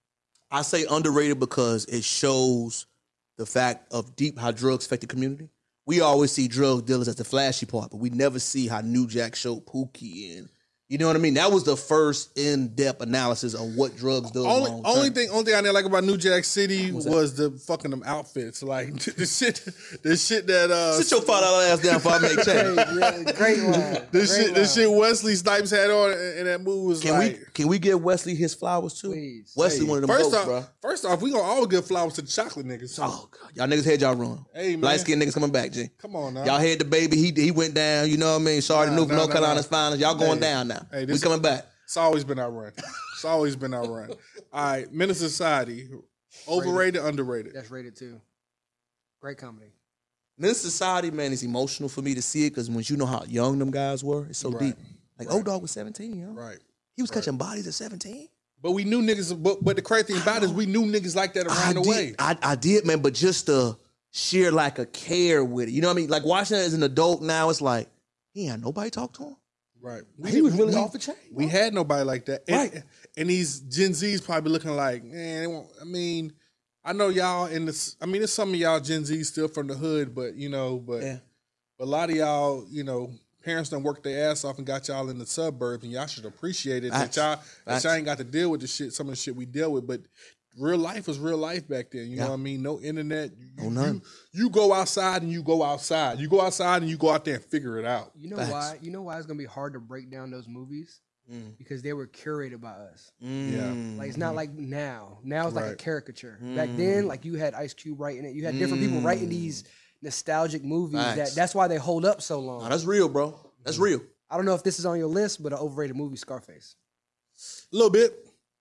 I say underrated because it shows the fact of deep how drugs affect the community. We always see drug dealers as the flashy part, but we never see how New Jack showed Pookie and you know what I mean? That was the first in-depth analysis of what drugs do. Only thing I didn't like about New Jack City was the fucking them outfits. Like the shit that Sit your $5 ass down before I make change. Great line. the shit Wesley Snipes had on in that movie was Can we give Wesley his flowers too? Please. Wesley one of them goats, bro. First off, we gonna always give flowers to the chocolate niggas. Oh God, y'all niggas had y'all run. Hey, man. Light skinned niggas coming back, G. Come on now. Y'all had the baby. He went down. You know what I mean? Sorry to North Carolina's finals. Y'all going down now. Hey, we coming back. It's always been our run. It's always been our run. All right, Menace to Society, overrated, underrated. That's rated too. Great comedy. This society, man, is emotional for me to see it because when you know how young them guys were, it's so deep. Like O-Dog was 17, yo. Right. He was catching bodies at 17. But we knew niggas. But the crazy thing about it is we knew niggas like that around the way. I did, man. But just the sheer lack of care with it, you know what I mean? Like watching it as an adult now, it's like he ain't nobody talk to him. Right. He was really off the chain. We had nobody like that. Right. And these Gen Zs probably looking like, man, they won't, I mean, I know y'all in this, I mean, there's some of y'all Gen Zs still from the hood, but, you know, but a lot of y'all, you know, parents done worked their ass off and got y'all in the suburbs, and y'all should appreciate it that y'all ain't got to deal with the shit, some of the shit we deal with, but real life was real life back then. You know what I mean? No internet. You go outside and you go outside. You go outside and you go out there and figure it out. You know why? You know why it's gonna be hard to break down those movies? Because they were curated by us. Yeah. Like it's not like now. Now it's like a caricature. Back then, like you had Ice Cube writing it. You had different people writing these nostalgic movies. That's why they hold up so long. No, that's real, bro. That's real. I don't know if this is on your list, but an overrated movie, Scarface. A little bit.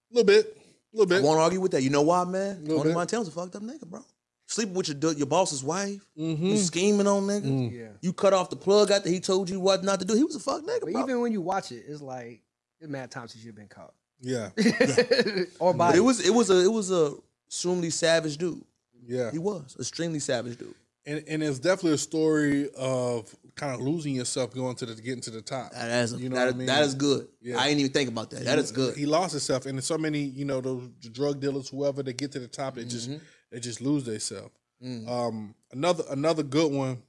I won't argue with that. You know why, man? Tony bit. Montana's a fucked up nigga, bro. Sleeping with your boss's wife. You scheming on nigga. Yeah. You cut off the plug after he told you what not to do. He was a fuck nigga, But bro. even when you watch it, it's like it's mad times he should have been caught. Yeah. Or by But it was a extremely savage dude. Yeah. He was extremely savage dude. and it's definitely a story of kind of losing yourself getting to the top. You know what I mean? That is good. Yeah. I didn't even think about that. That is good. He lost himself, and there's so many, those drug dealers, whoever, they get to the top, they just lose themselves. Another good one,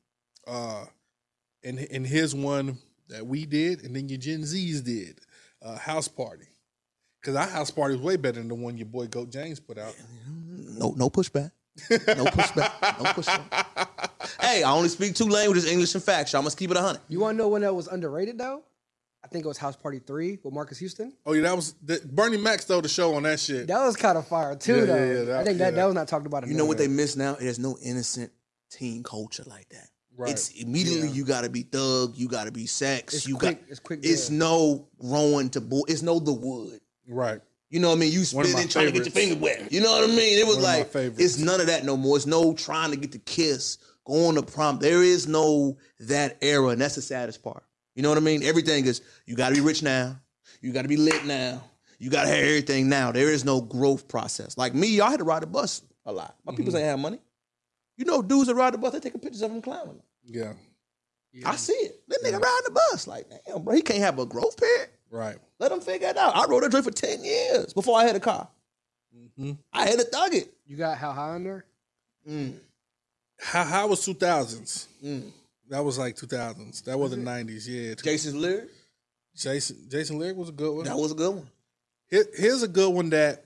and here's one that we did, and then your Gen Zs did, House Party. Because our House Party was way better than the one your boy Goat James put out. No pushback. No pushback. No pushback. Hey, I only speak 2 languages, English and fact. So I must keep it 100. You want to know when that was underrated though? I think it was House Party 3 with Marcus Houston. Oh yeah, that was Bernie Mac stole the show on that shit. That was kind of fire too, though. Yeah, I think that was not talked about enough. You know what they miss now? There's no innocent teen culture like that. Right. It's immediately you got to be thug, you got to be sex, It's quick. It's no growing to it's no The Wood. Right. You know what I mean? You spitting trying to get your finger wet. You know what I mean? It was like it's none of that no more. It's no trying to get the kiss, going to prom. There is no that era, and that's the saddest part. You know what I mean? Everything is you got to be rich now, you got to be lit now, you got to have everything now. There is no growth process. Like me, y'all had to ride the bus a lot. My people ain't have money. You know, dudes that ride the bus, they taking pictures of them clowning. Yeah. I see it. That nigga riding the bus. Like, damn, bro, he can't have a growth period. Right. Let him figure it out. I rode that joint for 10 years before I had a car. I had to thug it. You got How High on there? How was 2000s? That was like 2000s. That was the 90s, yeah. Jason's lyric? Jason Lyric was a good one. That was a good one. Here's a good one that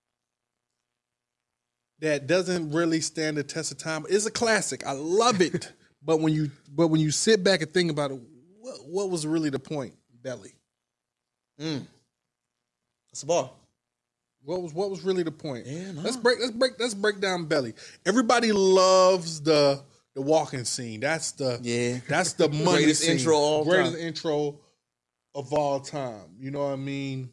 doesn't really stand the test of time. It's a classic. I love it. But when you sit back and think about it, what was really the point? Belly. That's a bar. What was really the point? Yeah, no. Let's break down Belly. Everybody loves the walking scene. That's the money greatest scene. Greatest intro of all time. You know what I mean?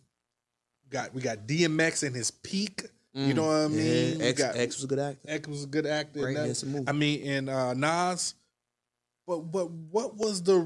We got DMX in his peak. You know what I mean? Yeah. X was a good actor. X was a good actor. Great handsome movie. I mean, and Nas. But what was the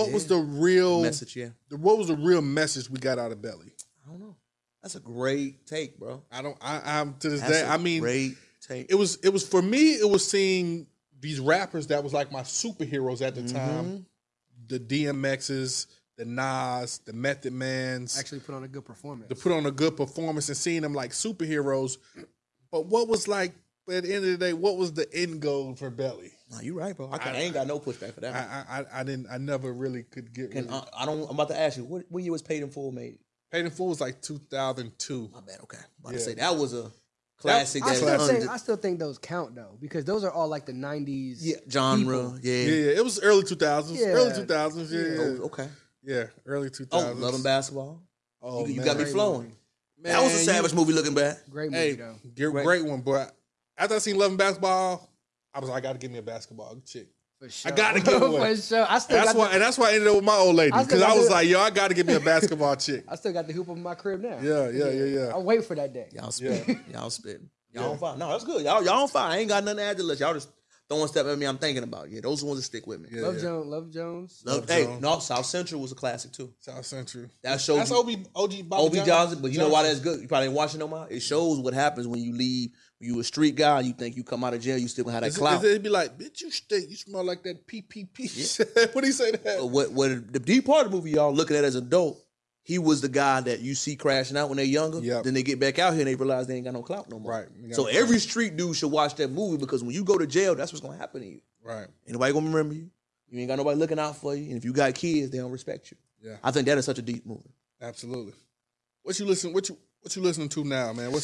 real message? Yeah. What was the real message we got out of Belly? I don't know. That's a great take, bro. I'm to this day. I mean, great take. It was for me. It was seeing these rappers that was like my superheroes at the time. The DMXs, the Nas, the Method Mans. Actually put on a good performance. To put on a good performance and seeing them like superheroes. But what was like, at the end of the day, what was the end goal for Belly? No, you right, bro. I ain't got no pushback for that. I never really could get. I'm about to ask you, what year was Paid in Full made? Paid in Full was like 2002. My bad. Okay, I'm about to say that was a classic. I still think those count though, because those are all like the 90s genre. people. Yeah. It was early 2000s. Yeah. Early 2000s. Yeah. Oh, okay. Yeah, early 2000s. Oh, Love and Basketball. Oh, you got me flowing. Man, that was a Savage movie looking back. Great movie though. Great one, boy. After I seen Love and Basketball, I was like, I gotta give me a basketball chick. For sure. I gotta get one. For sure. That's why I ended up with my old lady, because I was like, yo, I gotta get me a basketball chick. I still got the hoop up in my crib now. Yeah. I'll wait for that day. Y'all spitting. Y'all on fire. No, that's good. Y'all on fire. I ain't got nothing to add to this. Y'all just throwing stuff at me I'm thinking about. Yeah, those are the ones that stick with me. Yeah, Love Jones. Hey, no, South Central was a classic too. South Central. That's OG Bobby Johnson, but you know why that's good? You probably ain't watching no more. It shows what happens when you leave. You a street guy, you think you come out of jail, you still gonna have that clout. It'd be like, bitch, you stink. You smell like that PPP. Yeah. What do you say to that? What the deep part of the movie y'all looking at as an adult, he was the guy that you see crashing out when they're younger. Yep. Then they get back out here and they realize they ain't got no clout no more. Right. So every street dude should watch that movie, because when you go to jail, that's what's gonna happen to you. Right. Ain't nobody gonna remember you. You ain't got nobody looking out for you. And if you got kids, they don't respect you. Yeah. I think that is such a deep movie. Absolutely. What you listening to now, man?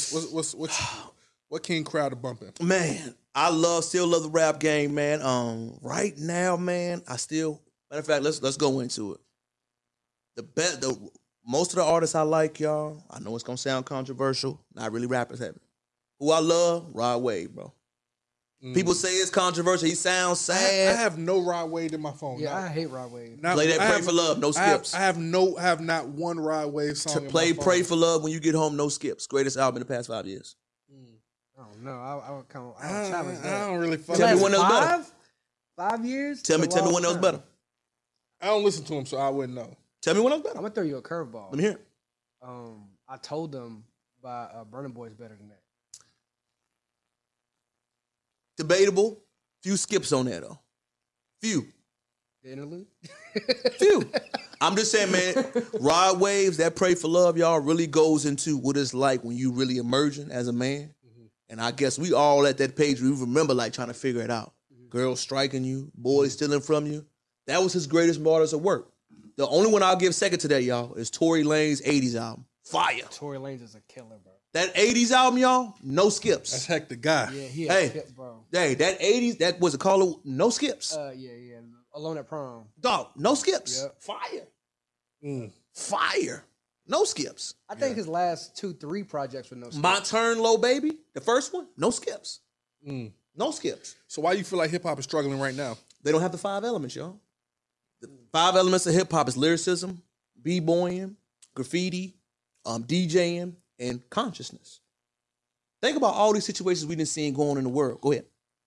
What King Crowder bumping? Man, I still love the rap game, man. Right now, man, matter of fact, let's go into it. Most of the artists I like, y'all, I know it's gonna sound controversial, not really rappers heavy. Who I love, Rod Wave, bro. People say it's controversial. He sounds sad. I have no Rod Wave in my phone. Yeah, I hate Rod Wave. Play that Pray for Love, no skips. I have not one Rod Wave song. To play Pray for Love when you get home, no skips. Greatest album in the past 5 years. I don't know. I challenge that. I don't really fuck. Tell me when that was better. 5 years? Tell me when that was better. I don't listen to him, so I wouldn't know. Tell me when that was better. I'm gonna throw you a curveball. Let me hear it. I told them by Burna Boy's better than that. Debatable. Few skips on there though. Few. The interlude. Few. I'm just saying, man, Rod Waves, that Pray for Love, y'all, really goes into what it's like when you really emerging as a man. And I guess we all at that page, we remember like trying to figure it out. Girls striking you, boys stealing from you. That was his greatest bodies of work. The only one I'll give second to that, y'all, is Tory Lanez 80s album. Fire. Tory Lanez is a killer, bro. That 80s album, y'all, no skips. That's heck the guy. Yeah, he Hey. a killer, bro. Hey, that 80s, that was it called no skips. Yeah. Alone at Prom. Dog, no skips. Yep. Fire. Mm. Fire. No skips. I think his last 2-3 projects were no skips. My Turn, Low Baby, the first one, no skips. Mm. No skips. So why you feel like hip hop is struggling right now? They don't have the 5 elements, y'all. The 5 elements of hip hop is lyricism, b-boying, graffiti, DJing, and consciousness. Think about all these situations we've been seeing going on in the world. Go ahead.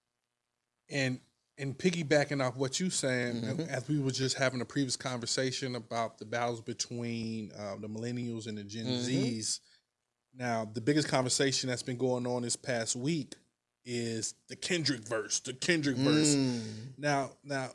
And piggybacking off what you saying, as we were just having a previous conversation about the battles between the millennials and the Gen Zs. Now, the biggest conversation that's been going on this past week is the Kendrick verse. The Kendrick verse. Now,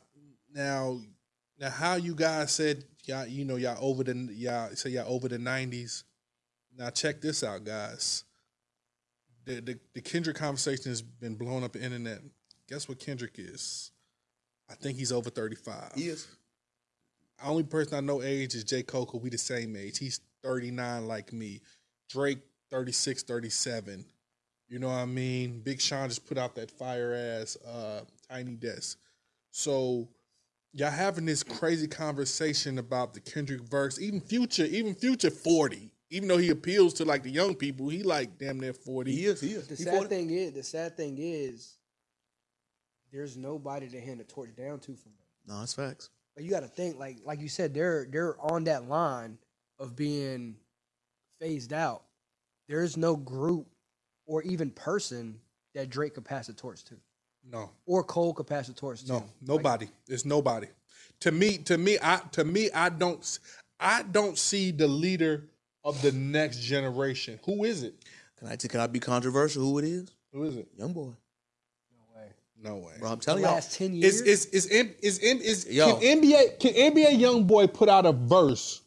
how you guys said y'all over the 90s. Now check this out, guys. The Kendrick conversation has been blowing up the internet. Guess what Kendrick is? I think he's over 35. He is. The only person I know age is J. Cole, 'cause we the same age. He's 39 like me. Drake, 36, 37. You know what I mean? Big Sean just put out that fire-ass Tiny Desk. So y'all having this crazy conversation about the Kendrick verse. Even Future 40. Even though he appeals to like the young people, he like damn near 40. He is. The sad thing is, there's nobody to hand the torch down to from them. No, it's facts. But you got to think, like you said, they're on that line of being phased out. There's no group or even person that Drake could pass the torch to. No. Or Cole could pass the torch to. No, nobody. It's nobody. To me, I don't see the leader of the next generation. Who is it? Can I be controversial? Who it is? Who is it? Young boy. No way. Bro, I'm The telling y'all. last 10 years. Yo. Can NBA young boy put out a verse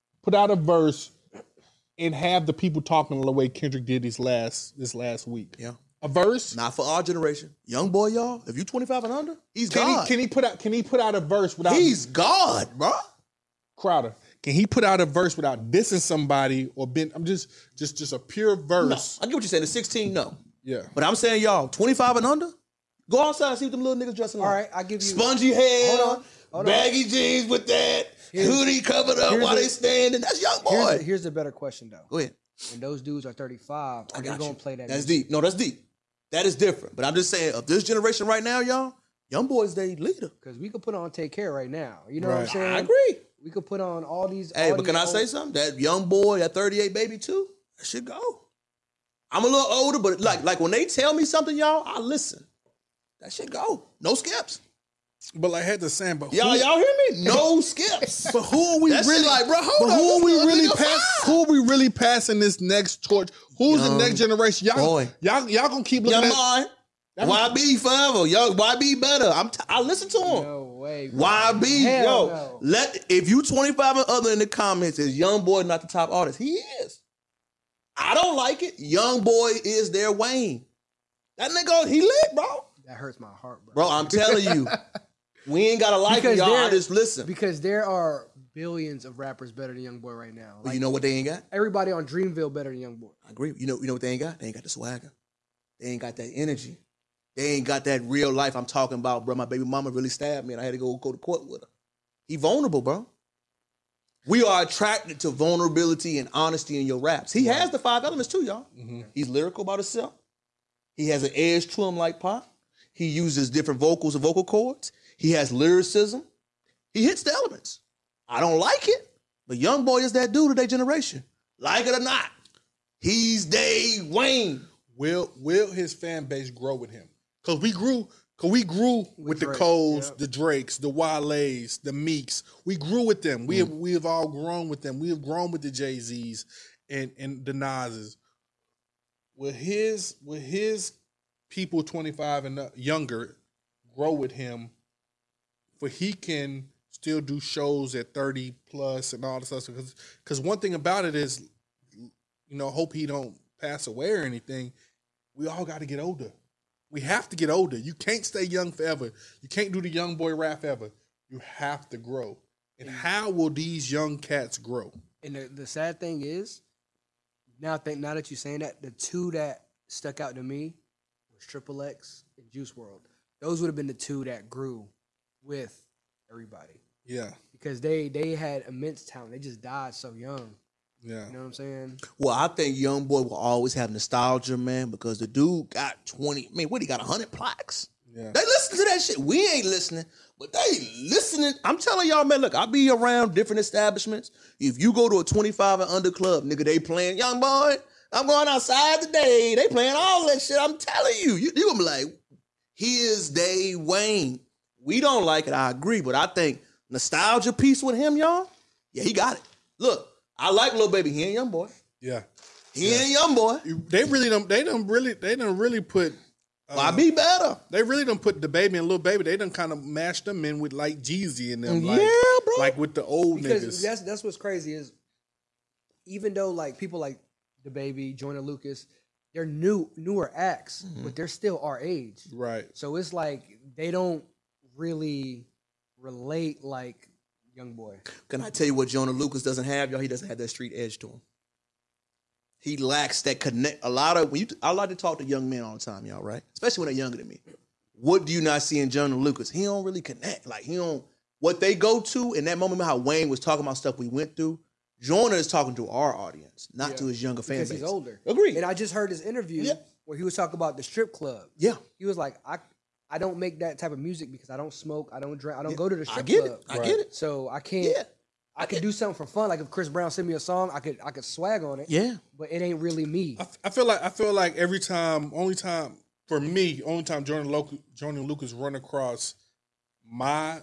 and have the people talking the way Kendrick did this last week? Yeah. A verse? Not for our generation. Young boy, y'all. If you 25 and under, he's God. Can he put out a verse without He's God, bro. Crowder? Can he put out a verse without dissing somebody or I'm just a pure No, verse? I get what you're saying. The 16, no. Yeah. But I'm saying, y'all, 25 and under, go outside and see what them little niggas dressing All like. right, I give you Spongy hair, Hold on. baggy jeans with that, hoodie covered up here's while the- they standing. That's young boy. Here's the better question though. Go ahead. When those dudes are 35, are they gonna play that? That's music? deep. No, that's deep. That is different. But I'm just saying, of this generation right now, y'all, young boys, they leader. Because we could put on Take Care right now. You know what I'm Right. saying? I agree. We could put on all these. Hey, all but these can I say old- something? That young boy, that 38 baby too, that should go. I'm a little older, but like when they tell me something, y'all, I listen. That should go. No skips. But like I had to say, but Y'all hear me? No skips. But who are we That shit really like, bro, hold but up, who this are we little really nigga fine. who are we really passing this next torch? Who's Young the next generation? boy. Y'all gonna keep looking Young at boy. YB forever. Yo, YB better. I listen to him. No way. bro. YB, Hell yo, no. if you 25 and other in the comments, is Young Boy not the top artist? He is. I don't like it. Young Boy is their Wayne. That nigga, he lit, bro. That hurts my heart, bro. Bro, I'm telling you, we ain't gotta like it, Because y'all. there- Just listen. Because there are billions of rappers better than Young Boy right now. But you know what they ain't got? Everybody on Dreamville better than Young Boy. I agree. You know what they ain't got? They ain't got the swagger. They ain't got that energy. They ain't got that real life I'm talking about, bro. My baby mama really stabbed me and I had to go to court with her. He vulnerable, bro. We are attracted to vulnerability and honesty in your raps. He has the 5 elements too, y'all. He's lyrical about himself. He has an edge to him like Pop. He uses different vocals and vocal chords. He has lyricism. He hits the elements. I don't like it, but Young Boy is that dude of their generation. Like it or not, he's they Wayne. Will his fan base grow with him? Cause we grew with the Drake, Coles, yep. the Drakes, the Wale's, the Meeks. We grew with them. We have all grown with them. We have grown with the Jay-Z's and the Nas's. With his people 25 and younger grow with him, for he can still do shows at 30 plus and all this stuff. Because one thing about it is, hope he don't pass away or anything. We all got to get older. We have to get older. You can't stay young forever. You can't do the young boy rap forever. You have to grow. And how will these young cats grow? And the sad thing is, now that you're saying that, the two that stuck out to me was Triple X and Juice WRLD. Those would have been the two that grew with everybody. Yeah. Because they had immense talent. They just died so young. Yeah. You know what I'm saying? Well, I think Young Boy will always have nostalgia, man, because the dude got 20. I mean, what, he got 100 plaques? Yeah. They listen to that shit. We ain't listening, but they listening. I'm telling y'all, man, look, I be around different establishments. If you go to a 25 and under club, nigga, they playing Young Boy. I'm going outside today. They playing all that shit. I'm telling you. You gonna be like, here's Dave Wayne. We don't like it, I agree, but I think nostalgia piece with him, y'all, yeah, he got it. Look, I like Lil Baby. He ain't Young Boy. Yeah. He ain't Young Boy. They done really put Why be better? They really done put the Baby and Lil Baby. They done kind of mashed them in with like Jeezy and them, Yeah, like, bro. like with the old Because niggas. that's what's crazy is, even though like people like the Baby, Joyner Lucas, they're newer acts, but they're still our age. Right. So it's like they don't really relate like Young Boy. Can I tell you what Joyner Lucas doesn't have, y'all? He doesn't have that street edge to him. He lacks that connect. I like to talk to young men all the time, y'all, right? Especially when they're younger than me. What do you not see in Joyner Lucas? He don't really connect. Like, he don't, what they go to in that moment, how Wayne was talking about stuff we went through, Joyner is talking to our audience, not to his younger fan base. Because he's older. Agreed. And I just heard his interview where he was talking about the strip club. Yeah. He was like, I don't make that type of music because I don't smoke, I don't drink, I don't go to the strip I get club. it. I get it. So I can't. Yeah. I could do something for fun. Like if Chris Brown sent me a song, I could swag on it. Yeah. But it ain't really me. I feel like only time Joyner Lucas run across my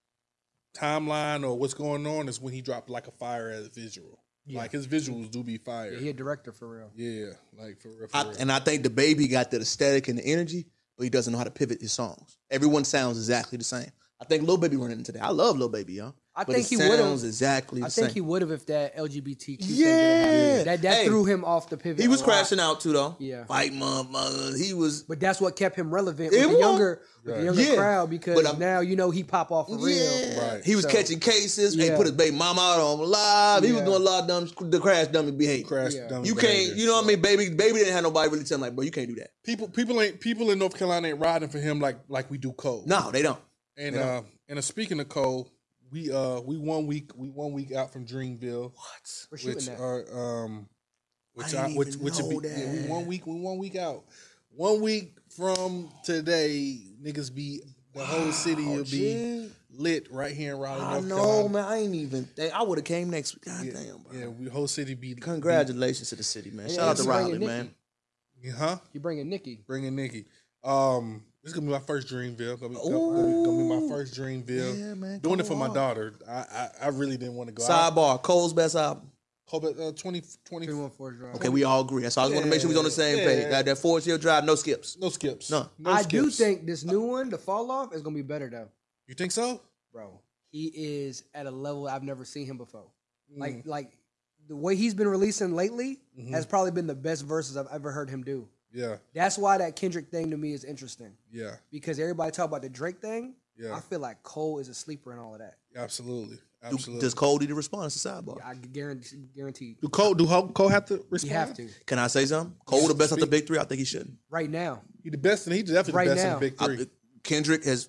timeline or what's going on is when he dropped like a fire as a visual. Yeah. Like his visuals do be fire. Yeah, he a director for real. Yeah, like for real. And I think the Baby got the aesthetic and the energy, but he doesn't know how to pivot his songs. Everyone sounds exactly the same. I think Lil Baby running into that. I love Lil Baby, y'all. I But think it he would have. sounds exactly the same. I think he would have if that LGBTQ thing Yeah. didn't happen. That Hey, threw him off the pivot. He was a lot. crashing out too, though. Yeah. Fight motherfuckers. He was. But that's what kept him relevant It with the was. younger Yeah. crowd because But now he pop off for real. Yeah. Right. He was So- catching cases. He Yeah. put his baby mama out on live. He was Yeah. doing a lot of the crash dummy behavior. Crash Yeah. dummy You can't, behavior. you know what I mean? Baby didn't have nobody really tell him like, bro, you can't do that. People in North Carolina ain't riding for him like we do Cole. No, they don't. And speaking of Cole, we 1 week out from Dreamville. What? We're shooting Which that. are which I I didn't which even which would be know yeah, we that. 1 week 1 week out. 1 week from today, niggas be the whole city will be G. lit right here in Raleigh, I North know, Carolina. man. I ain't even think. I would have came next week. God damn, bro. Yeah, we whole city be Congratulations to the city, man. Yeah, Shout out to it's bringing Raleigh, Nikki. man. Huh? You bringing Nikki. Bringing Nikki. This is gonna be my first Dreamville. Gonna be my first Dreamville. Yeah, man. Doing go it for my hard. daughter. I really didn't want to go. Sidebar, Cole's best album. 20 314 Drive. Okay, we all agree. So I just want to make sure we was on the same page. That Forest Hill Drive, no skips. No skips. No. I do skips. think this new one, the Fall Off, is gonna be better though, You think so? bro. He is at a level I've never seen him before. Mm. Like the way he's been releasing lately Mm-hmm. has probably been the best verses I've ever heard him do. Yeah. That's why that Kendrick thing to me is interesting Yeah. because everybody talk about the Drake thing. Yeah. I feel like Cole is a sleeper in all of that. Absolutely. Do- Does Cole need to respond? It's a sidebar. I guarantee. Do Cole have to respond? You have to Can I say something? Cole the best out the big three? I think he shouldn't. right now. He the best, and he's definitely Right the best now. in the big three. Kendrick has.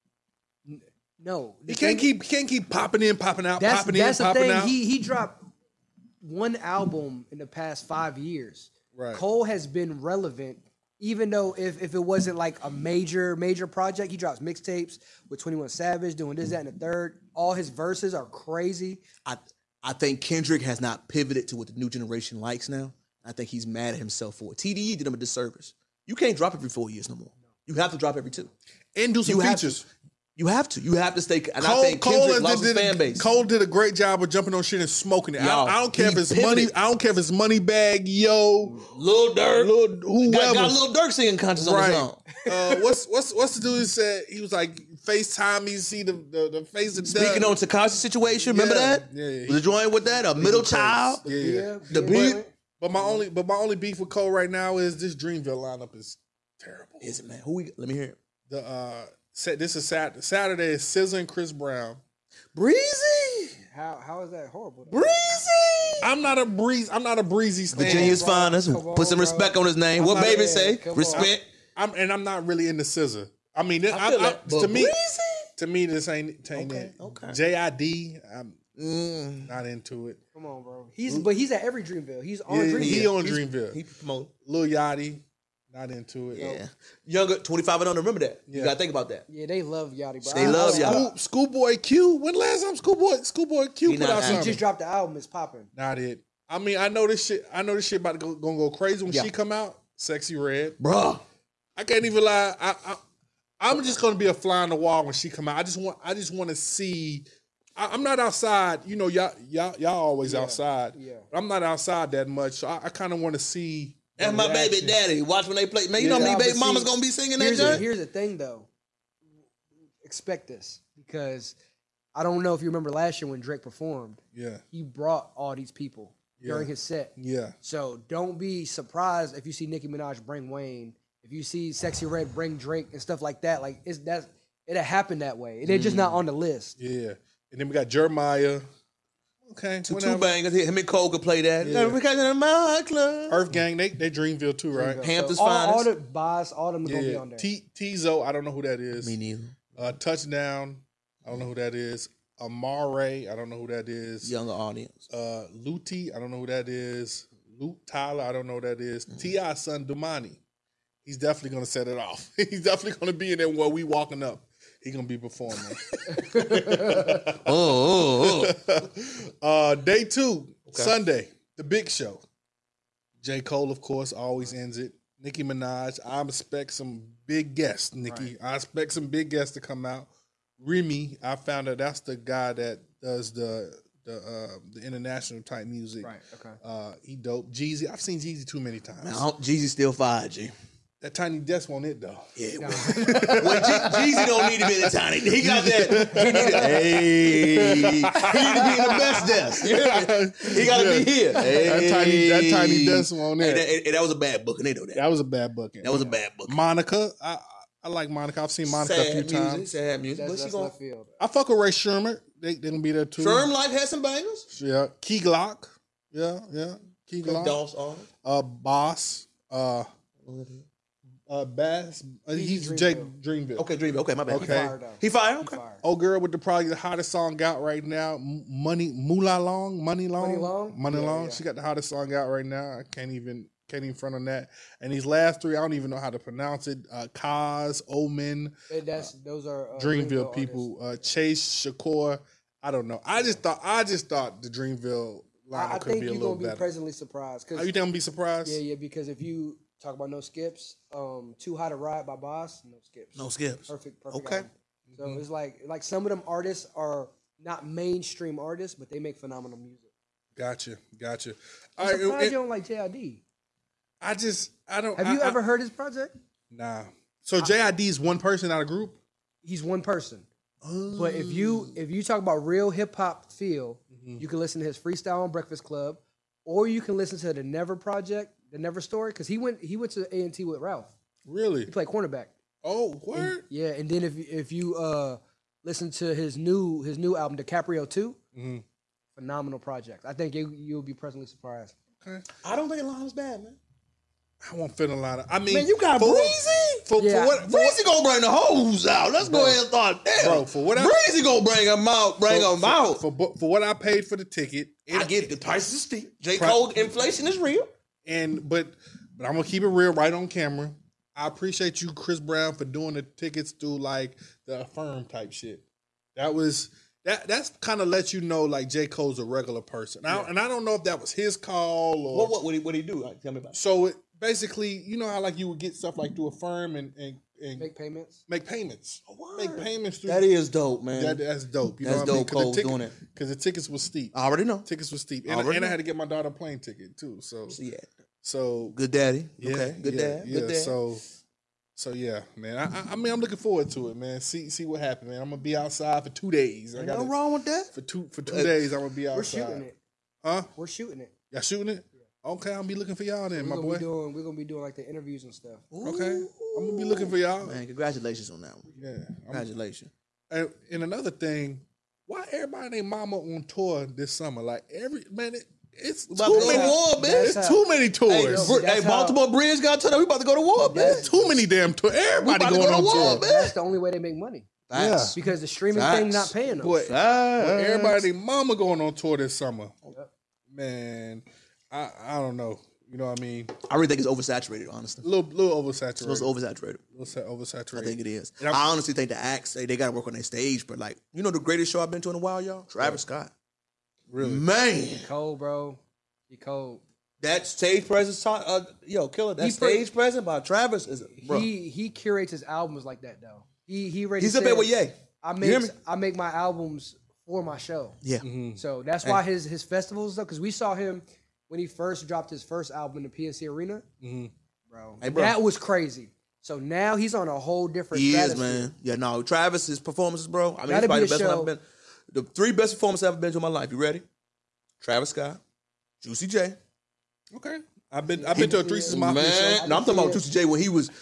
No, He can't keep popping in, popping out, popping in, That's the popping thing. out. He dropped one album in the past 5 years. Right. Cole has been relevant, even though if it wasn't like a major project, he drops mixtapes with 21 Savage, doing this, that, and the third. All his verses are crazy. I think Kendrick has not pivoted to what the new generation likes now. I think he's mad at himself for it. TDE did him a disservice. You can't drop every 4 years no more. You have to drop every 2. And do some You have features. You have to. You have to stay. And I think Kendrick lost his fan base. Cole did a great job of jumping on shit and smoking it. Yo, I don't care if it's pivoted. money. I don't care if it's Moneybag, Yo, Lil Durk. whoever. Got Lil Durk singing conscious on his own. What's the dude who said he was like FaceTime? You see the face of Speaking on Tekashi situation, remember that? Yeah. Was joined with that? A middle child? Yeah. The beat? But my only beef with Cole right now is this Dreamville lineup is terrible. Is it, man? Let me hear it. This is Saturday is SZA and Chris Brown. Breezy. How is that horrible? Breezy. I'm not a breezy stan. Virginia's finest. Put some respect on his name. What baby say? Come on. Respect. I'm not really into SZA. I mean, feel that, but to me, this ain't it. Okay. JID, I'm not into it. Come on, bro. He's at every Dreamville. He's on Dreamville. He on Dreamville. He promote. Lil Yachty, not into it. Yeah. Younger, 25 and under. Remember that. You Yeah. gotta think about that. Yeah, they love Yachty, bro. They love Yachty. Schoolboy Q. When last time Schoolboy Q He put not out out. He something? just dropped the album. It's popping. Not it. I mean, I know this shit about to gonna go crazy when Yeah. she come out. Sexy Red. Bruh. I can't even lie. I'm just gonna be a fly on the wall when she come out. I just want to see. I'm not outside. You know, y'all always outside. Yeah. I'm not outside that much, so I kind of want to see. And the my baby reaction. daddy. Watch when they play. Man, you know how many Yeah, baby but mamas see, gonna be singing that joint? Here's the thing, though. Expect this, because I don't know if you remember last year when Drake performed. Yeah, He brought all these people during Yeah. his set. yeah, So don't be surprised if you see Nicki Minaj bring Wayne, if you see Sexy Red bring Drake and stuff like that. Like it'll happen that way. They're just not on the list. yeah. And then we got Jeremiah. Okay, Two whatever. bangers. Him and Cole could play that. Yeah. We got in my club. Earth Gang, they Dreamville too, right? Hampton's all finest. the boss, all them gonna be Yeah. on there. Tizo, I don't know who that is. Me neither. Touchdown, I don't know who that is. Amare, I don't know who that is. Younger audience. Luti, I don't know who that is. Luke Tyler, I don't know who that is. T.I.'s son, Dumani. He's definitely going to set it off. He's definitely going to be in there while we walking up. He's going to be performing. Day 2, Sunday, the big show. J. Cole, of course, always ends it. Nicki Minaj, I expect some big guests, Nicki. I expect some big guests to come out. Remy, I found out that's the guy that does the international type music. Right. Okay. He dope. Jeezy, I've seen Jeezy too many times. Jeezy still fire, G. That Tiny Desk won't it though. Yeah. Well, Jeezy don't need to be in the tiny. He got that. He need to be in the best desk. You hear me? He got to be here. That Tiny Desk won't it. Hey, that was a bad booking. They know that. That was a bad booking. That was a bad booking. Monica, I like Monica. I've seen Monica a few times. Sad music. But she That's gonna. left field. I fuck with Ray Sherman. They gonna be there too. Sherm Life had some bangers. Yeah. Key Glock. Yeah. Key Glock. Doss on. Boss. Bass. He's Dreamville. Jake Dreamville. Okay, Dream. Okay, my bad. Okay. Fire, though. He fired. Okay. Fire. Old girl with probably the hottest song out right now. Money Long. Money Long? Yeah. She got the hottest song out right now. I can't even front on that. And these last 3, I don't even know how to pronounce it. Kaz, Omen, Those are Dreamville people. Chase, Shakur. I don't know. I just thought the Dreamville lineup I could think be a you're little gonna be better. pleasantly surprised. Are you think I'm gonna be surprised? Yeah, because if you talk about no skips, Too High to Ride by Boss, no skips. No skips. Perfect. Okay. album. So it's like some of them artists are not mainstream artists, but they make phenomenal music. Gotcha. I'm All surprised you right, don't like JID. I don't. Have you ever heard his project? Nah. So JID is one person, not a group. He's one person. But if you talk about real hip hop feel, you can listen to his freestyle on Breakfast Club, or you can listen to the Never Project, the Never Story, because he went to A&T with Ralph. Really? He played cornerback. Oh, word. Yeah, and then if you listen to his new album, DiCaprio 2, phenomenal project. I think you'll be pleasantly surprised. Okay. I don't think the line is bad, man. I won't fit a lot of. I mean, Man, you got for- Breezy. For Yeah. what? Breezy gonna bring the hoes out. Let's go ahead and start there. Bro, for what I- Breezy gonna bring them out. For what I paid for the ticket, I get the price is steep. J. Cole, inflation is real. but I'm gonna keep it real right on camera. I appreciate you, Chris Brown, for doing the tickets through like the Affirm type shit. That's kind of let you know like J. Cole's a regular person. And I don't know if that was his call or What he do? Like, tell me about it. so. Basically, you know how like you would get stuff like through Affirm and and Make payments. make payments. Make payments through. That is dope, man. That's dope. You That's know what I mean? dope, Cole, doing it. Because the tickets was steep. I already know. Tickets was steep, Already and I know. had to get my daughter a plane ticket too. Yeah. So Good daddy. yeah, Okay. Good dad. Yeah. Good dad. So yeah, man. I mean, I'm looking forward to it, man. See what happens, man. I'm gonna be outside for 2 days. Ain't nothing wrong with that. for two days. I'm gonna be outside. We're shooting it. Huh? We're shooting it. Y'all shooting it? Okay, I'll be looking for y'all then, my We're boy. gonna be doing like the interviews and stuff. Okay, I'm gonna be looking for y'all. Man, congratulations on that one. Yeah. Congratulations. And another thing, why everybody and their mama on tour this summer? Like it's about too to go many. to war, man. It's That's too many Hey, tours. that's Baltimore Bridge got to know we about to go to war, man. It's too many damn tours. Everybody about to going go to on war, tour. man. That's the only way they make money Facts. because the streaming Facts. thing not paying them. Boy, Facts. everybody and their mama going on tour this summer. Yep. Man, I don't know. You know what I mean? I really think it's oversaturated, honestly. A little oversaturated. It's oversaturated. Oversaturated. I think it is. And I'm- I honestly think the acts, they got to work on their stage, but like, you know the greatest show I've been to in a while, y'all? Travis Scott. Really? Man. Cold, bro. He cold. That stage presence, killer. That He stage presence by Travis is, bro. He curates his albums like that though. He already He's up there said, with Ye. You hear me? I make my albums for my show. Yeah. So that's why his festivals stuff. Because we saw him when he first dropped his first album in the PNC Arena. Bro, Hey, bro. that was crazy. So now he's on a whole different. He is, stratosphere. man. Yeah, no, Travis's performances, bro. I mean, Gotta it's probably be the a best one show. I've been. The 3 best performances I've ever been to in my life. You ready? Travis Scott, Juicy J. Okay. I've been to a Three Six Mafia Man, show. no, I'm talking about Juicy J when he was,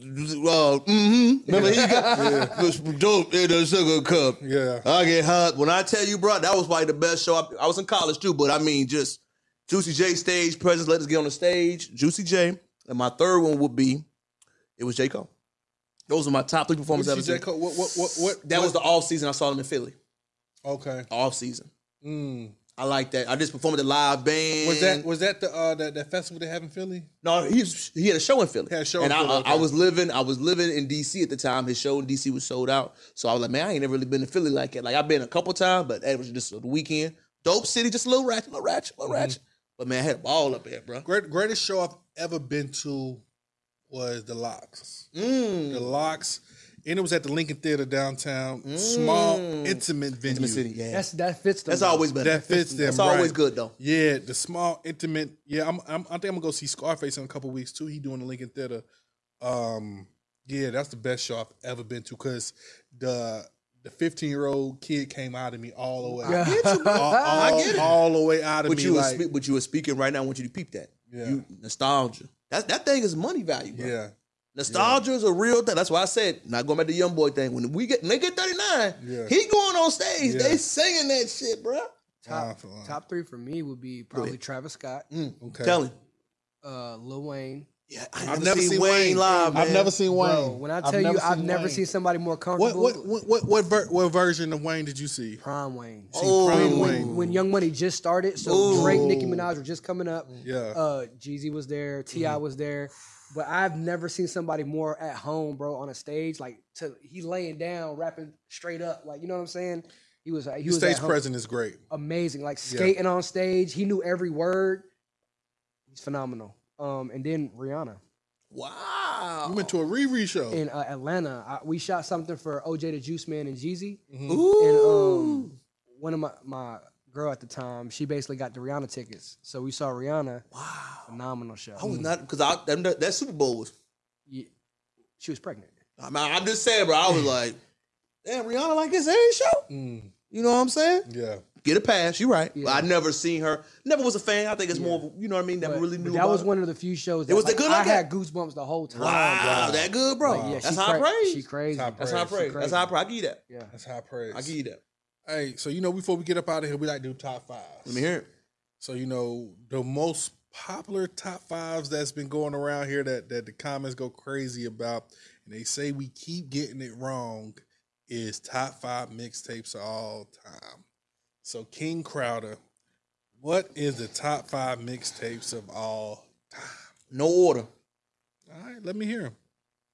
remember he got this dope in a sugar cup. Yeah. I get hot. When I tell you, bro, that was probably the best show. I was in college too, but I mean, just Juicy J stage presence. Let us get on the stage. Juicy J, and my third one would be, it was J Cole. Those are my top 3 performances What's ever J. seen. Cole? What? That was the off season. I saw them in Philly. Okay. Off season. Mm. I like that. I just performed at the live band. Was that the that festival they have in Philly? No, he had a show in Philly. He had a show and in Philly, okay. I was living in DC at the time. His show in DC was sold out. So I was like, man, I ain't never really been to Philly like that. Like I've been a couple times, but it was just the weekend. Dope city, just a little ratchet. But man, I had a ball up there, bro. Greatest show I've ever been to was the Locks. The Locks, and it was at the Lincoln Theater downtown. Small, intimate venue. Intimate city, yeah. That fits them. That's always better. That fits them. That's right. always good though. Yeah, the small, intimate. Yeah, I think I'm gonna go see Scarface in a couple weeks too. He doing the Lincoln Theater. Yeah, that's the best show I've ever been to because the 15-year-old kid came out of me all the way. Yeah. I get it. All the way out of But me. you were speaking right now. I want you to peep that. Yeah. You, nostalgia. That thing is money value, bro. Yeah. Nostalgia is a real thing. That's why I said, not going back to the young boy thing. When they get 39, Yeah. he going on stage. Yeah. They singing that shit, bro. Top 3 for me would be probably Travis Scott, Okay. Tell him. Lil Wayne. Yeah, I've never seen Wayne live, man. I've never seen Wayne. Bro, when I tell you, I've never seen somebody more comfortable. What version of Wayne did you see? Prime Wayne. Prime when, Wayne. when Young Money just started, so Drake, Nicki Minaj were just coming up. Yeah. Jeezy was there, T.I. was there. But I've never seen somebody more at home, bro, on a stage. Like he laying down, rapping straight up. Like, you know what I'm saying? He was Stage at home. presence is great. Amazing. Like skating on stage. He knew every word. He's phenomenal. And then Rihanna. Wow. You went to a Riri show. In Atlanta, we shot something for OJ the Juice Man and Jeezy. Ooh. And one of my girl at the time, she basically got the Rihanna tickets. So we saw Rihanna. Wow. Phenomenal show. I was not, because that Super Bowl was, Yeah, she was pregnant. I'm just saying, bro. I was like, damn, Rihanna like this every show? You know what I'm saying? Yeah. Get a pass. You're right. Yeah. But I never seen her. Never was a fan. I think it's more, of, you know what I mean? Never But- really but knew that about was it. one of the few shows that was that good I like had that? goosebumps the whole time. Wow, that good, bro. Like, yeah, That's she high praise. She crazy. Top That's high praise. That's high praise. I give you that. Yeah. That's high praise. I give you that. Hey, so before we get up out of here, we like to do top 5s. Let me hear it. So the most popular top 5s that's been going around here that the comments go crazy about, and they say we keep getting it wrong, is top 5 mixtapes of all time. So King Crowder, what is the top 5 mixtapes of all time? No order. All right, let me hear them.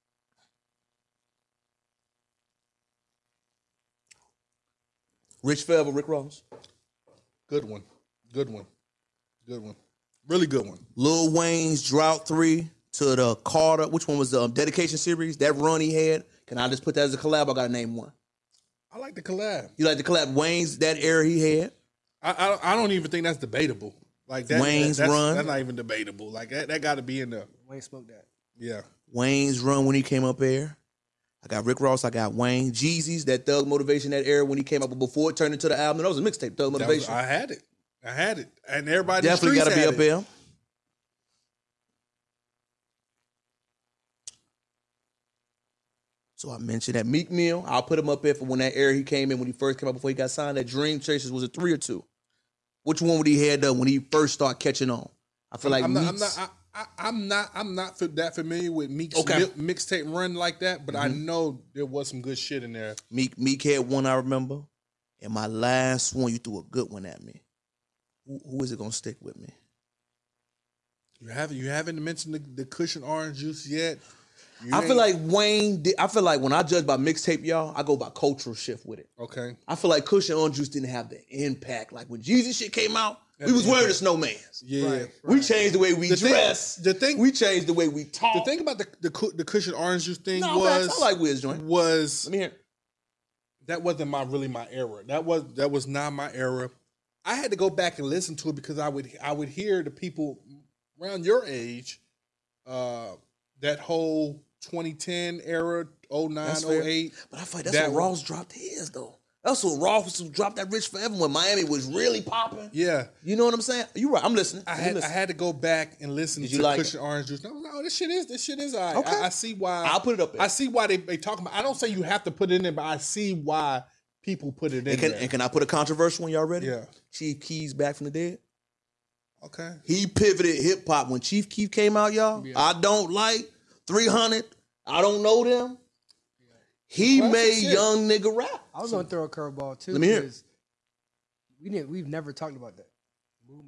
Rich Forever, Rick Ross. Good one. Good one. Good one. Really good one. Lil Wayne's Drought 3, to the Carter. Which one was the Dedication series? That run he had. Can I just put that as a collab? I gotta name one. I like the collab. You like the collab Wayne's that era he had? I don't even think that's debatable. Like that, Wayne's run. That's not even debatable. Like that got to be in there. Wayne smoked that. Yeah. Wayne's run when he came up there. I got Rick Ross. I got Wayne. Jeezy's that Thug Motivation that era when he came up, but before it turned into the album. That was a mixtape. Thug Motivation. I had it, and everybody Definitely got to be up there. So I mentioned that Meek Mill. I'll put him up there for when that era he came in, when he first came out before he got signed. That Dream Chasers was a 3 or 2. Which one would he had when he first started catching on? I feel like I'm not that familiar with Meek's mixtape run like that, but I know there was some good shit in there. Meek had one I remember, and my last one you threw a good one at me. Who is it gonna stick with me? You haven't mentioned the cushion orange juice yet. I feel like Wayne. I feel like when I judge by mixtape, y'all, I go by cultural shift with it. Okay. I feel like Cushion Orange Juice didn't have the impact. Like when Jeezy shit came out, we was wearing the snowmans. Yeah. Right. We changed the way we dress. We changed the way we talk. The thing about the cushion orange juice thing I like Wiz joint. Was let me hear. That wasn't really my era. That was not my era. I had to go back and listen to it because I would hear the people around your age, that whole 2010 era, 09, 08. But I feel like that's when Ross dropped his though. That's when Ross dropped that Rich Forever when Miami was really popping. Yeah. You know what I'm saying? You're right. I'm listening. I had to go back and listen to Cushion Orange Juice. I was like, oh, this shit is all right. Okay. I see why. I'll put it up there. I see why they talk about. I don't say you have to put it in there, but I see why people put it in there. And can I put a controversial one? Y'all ready? Yeah. Chief Keef back from the dead. Okay. He pivoted hip hop when Chief Keef came out, y'all. Yeah. I don't like 300. I don't know them. He made young nigga rap. I was gonna throw a curveball too. Let me hear. We've never talked about that. Mood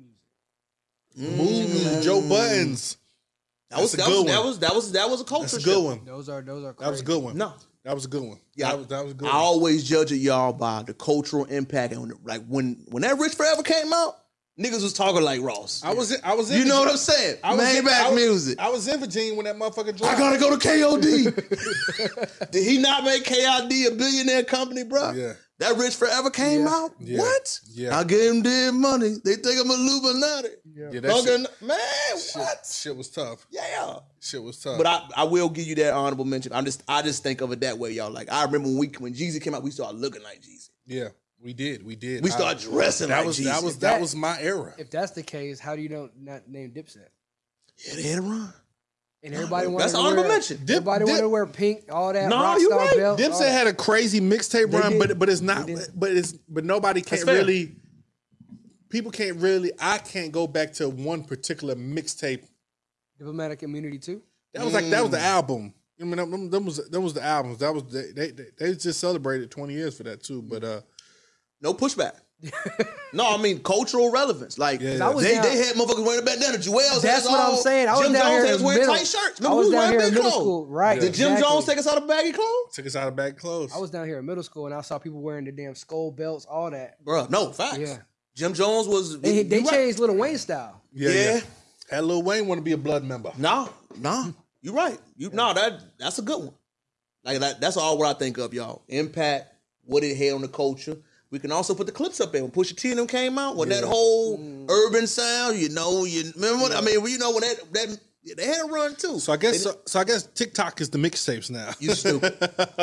music. Joe Buttons. That was a culture. That's a good one. Those are crazy. That was a good one. No. That was a good one. Yeah, that was a good I always judge it, y'all, by the cultural impact. And like when that Rich Forever came out, niggas was talking like Ross. I was in you know what I'm saying? Maybach music. I was in Virginia when that motherfucker dropped. I gotta go to KOD. Did he not make KID a billionaire company, bro? Yeah. That Rich Forever came out? Yeah. What? Yeah. I gave him dead money. They think I'm a Illuminati. Yeah, that what? Shit was tough. Yeah. Shit was tough. But I will give you that honorable mention. I just think of it that way, y'all. Like I remember when Jeezy came out, we started looking like Jeezy. Yeah. We did. We started dressing like Jeezy. That was my era. If that's the case, how do you not name Dipset? Yeah, they had a run. And everybody wanted that's honorable mention. Everybody wanted to wear pink, all that. No, you're right. Belt, Dipset had a crazy mixtape run, but it's not. But nobody can't really. People can't really. I can't go back to one particular mixtape. Diplomatic Immunity too. That was that was the album. I mean, them was the albums. That was they just celebrated 20 years for that too. But no pushback. No, I mean cultural relevance. Like they had motherfuckers wearing a bandana. Joel's. That's what I'm saying. I was Jim down Jones here was wearing tight shirts. I was down here in middle school. Right. Did Jim Jones take us out of baggy clothes? Took us out of baggy clothes. I was down here in middle school and I saw people wearing the damn skull belts, all that. Bro, no facts. Yeah. Jim Jones was. They changed Lil Wayne style. Yeah. Had Lil Wayne want to be a blood member. No. You're right. That's a good one. Like that's all what I think of, y'all. Impact, what it had on the culture. We can also put the clips up there when Pusha T and them came out. When that whole urban sound, you remember what I mean? You know when that they had a run too. So I guess TikTok is the mixtapes now. You stupid.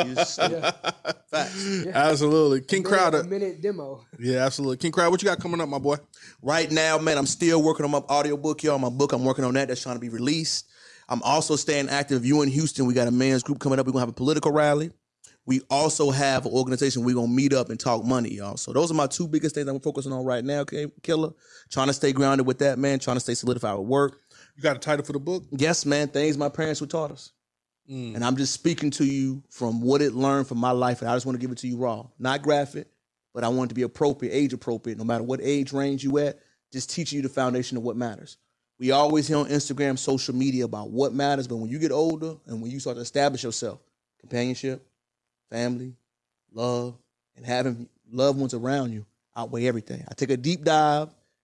Facts. Yeah. Absolutely. King Crowder. A minute demo. Yeah, absolutely. King Crowder, what you got coming up, my boy? Right now, man, I'm still working on my audiobook, y'all. My book, I'm working on that's trying to be released. I'm also staying active. You in Houston, we got a men's group coming up. We're going to have a political rally. We also have an organization we're going to meet up and talk money, y'all. So those are my two biggest things I'm focusing on right now, Killer. Trying to stay grounded with that, man. Trying to stay solidified with work. You got a title for the book? Yes, man. Things my parents were taught us. And I'm just speaking to you from what it learned from my life, and I just want to give it to you raw. Not graphic, but I want it to be appropriate, age appropriate, no matter what age range you at, just teaching you the foundation of what matters. We always hear on Instagram, social media about what matters, but when you get older and when you start to establish yourself, companionship, family, love, and having loved ones around you outweigh everything. I take a deep dive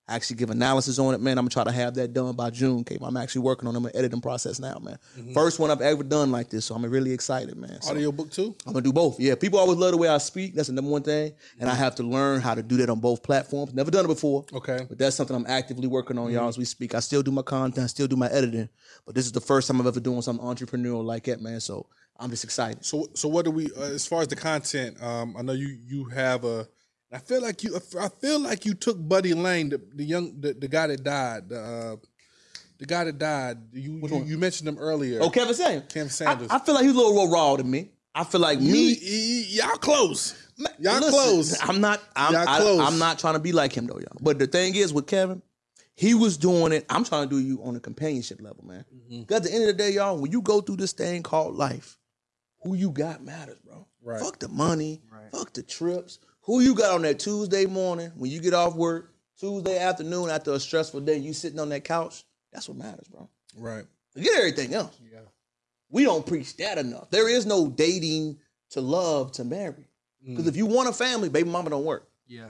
I actually give analysis on it, man. I'm gonna try to have that done by June. Okay, I'm actually working on them and editing process now, man. First one I've ever done like this, so I'm really excited, man. So Audio book too? I'm gonna do both. Yeah, people always love the way I speak. That's the number one thing, and I have to learn how to do that on both platforms. Never done it before. Okay. But that's something I'm actively working on, y'all, as we speak. I still do my content, I still do my editing, but this is the first time I'm ever doing something entrepreneurial like that, man. So I'm just excited. So what do we as far as the content? I know you have a. I feel like you took Buddy Lane, the guy that died, the guy that died. You mentioned him earlier. Oh, Kevin Sanders. Kevin Sanders. I feel like he's a little raw to me. I feel like y'all close. Y'all listen, close. I'm not trying to be like him though, y'all. But the thing is with Kevin, he was doing it. I'm trying to do you on a companionship level, man. Because at the end of the day, y'all, when you go through this thing called life, who you got matters, bro. Right. Fuck the money. Right. Fuck the trips. Who you got on that Tuesday morning when you get off work, Tuesday afternoon after a stressful day, you sitting on that couch, that's what matters, bro. Right. Forget everything else. Yeah. We don't preach that enough. There is no dating to love to marry. Because if you want a family, baby mama don't work. Yeah.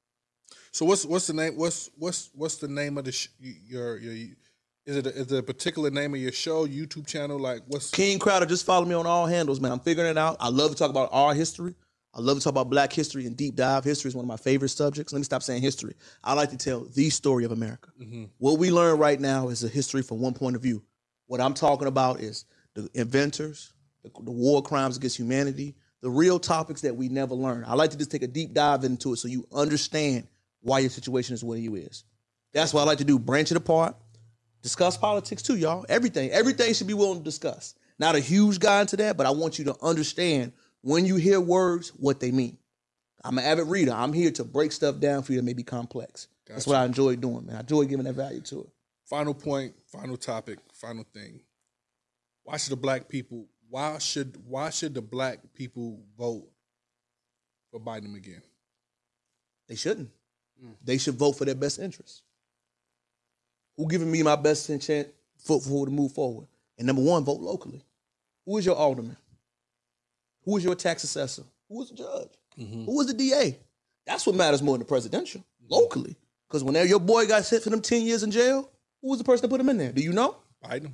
So what's the name? What's the name of the your is it a particular name of your show, YouTube channel? Like what's King Crowder? Just follow me on all handles, man. I'm figuring it out. I love to talk about our history. I love to talk about Black history and deep dive. History is one of my favorite subjects. Let me stop saying history. I like to tell the story of America. What we learn right now is a history from one point of view. What I'm talking about is the inventors, the war crimes against humanity, the real topics that we never learn. I like to just take a deep dive into it so you understand why your situation is what you is. That's what I like to do. Branch it apart. Discuss politics too, y'all. Everything should be willing to discuss. Not a huge guy into that, but I want you to understand when you hear words, what they mean. I'm an avid reader. I'm here to break stuff down for you that may be complex. Gotcha. That's what I enjoy doing, man. I enjoy giving that value to it. Final point, final topic, final thing. Why should the black people vote for Biden again? They shouldn't. They should vote for their best interests. Who giving me my best chance for to move forward? And number one, vote locally. Who is your alderman? Who is your tax assessor? Who is the judge? Who is the DA? That's what matters more than the presidential, locally. Because when your boy got sent for them 10 years in jail, who was the person that put him in there? Do you know? Biden.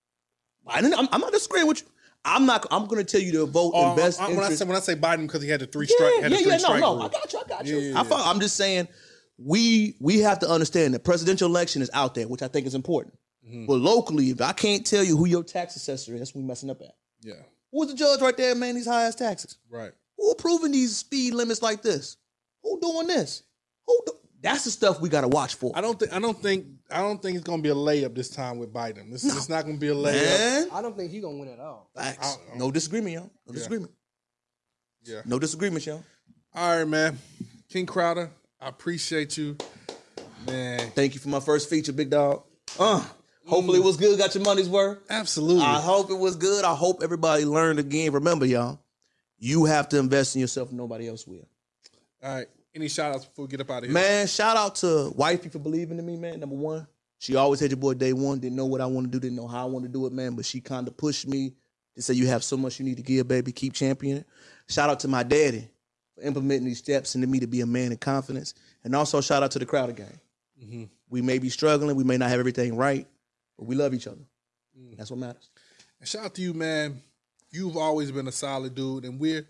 I'm not disagreeing with you. I'm going to tell you to vote in best interest. When I say Biden, because he had the three strike. No, I got you. Yeah. I'm just saying we have to understand that presidential election is out there, which I think is important. But locally, if I can't tell you who your tax assessor is, that's what we're messing up at. Yeah. Who's the judge right there, man? These high ass taxes. Right. Who approving these speed limits like this? Who doing this? That's the stuff we got to watch for. I don't think it's gonna be a layup this time with Biden. It's not gonna be a layup. Man. I don't think he's gonna win at all. Facts. No disagreement, y'all. No disagreement. Yeah. No disagreement, y'all. All right, man. King Crowder, I appreciate you, man. Thank you for my first feature, big dog. Hopefully it was good. Got your money's worth. Absolutely. I hope it was good. I hope everybody learned again. Remember, y'all, you have to invest in yourself. Nobody else will. All right. Any shout outs before we get up out of here? Man, shout out to wifey for believing in me, man. Number one, she always had your boy day one. Didn't know what I want to do. Didn't know how I want to do it, man. But she kind of pushed me to say, you have so much you need to give, baby. Keep championing. Shout out to my daddy for implementing these steps into me to be a man of confidence. And also shout out to the Crowder gang. We may be struggling. We may not have everything right. But we love each other. That's what matters. And shout out to you, man. You've always been a solid dude, and we're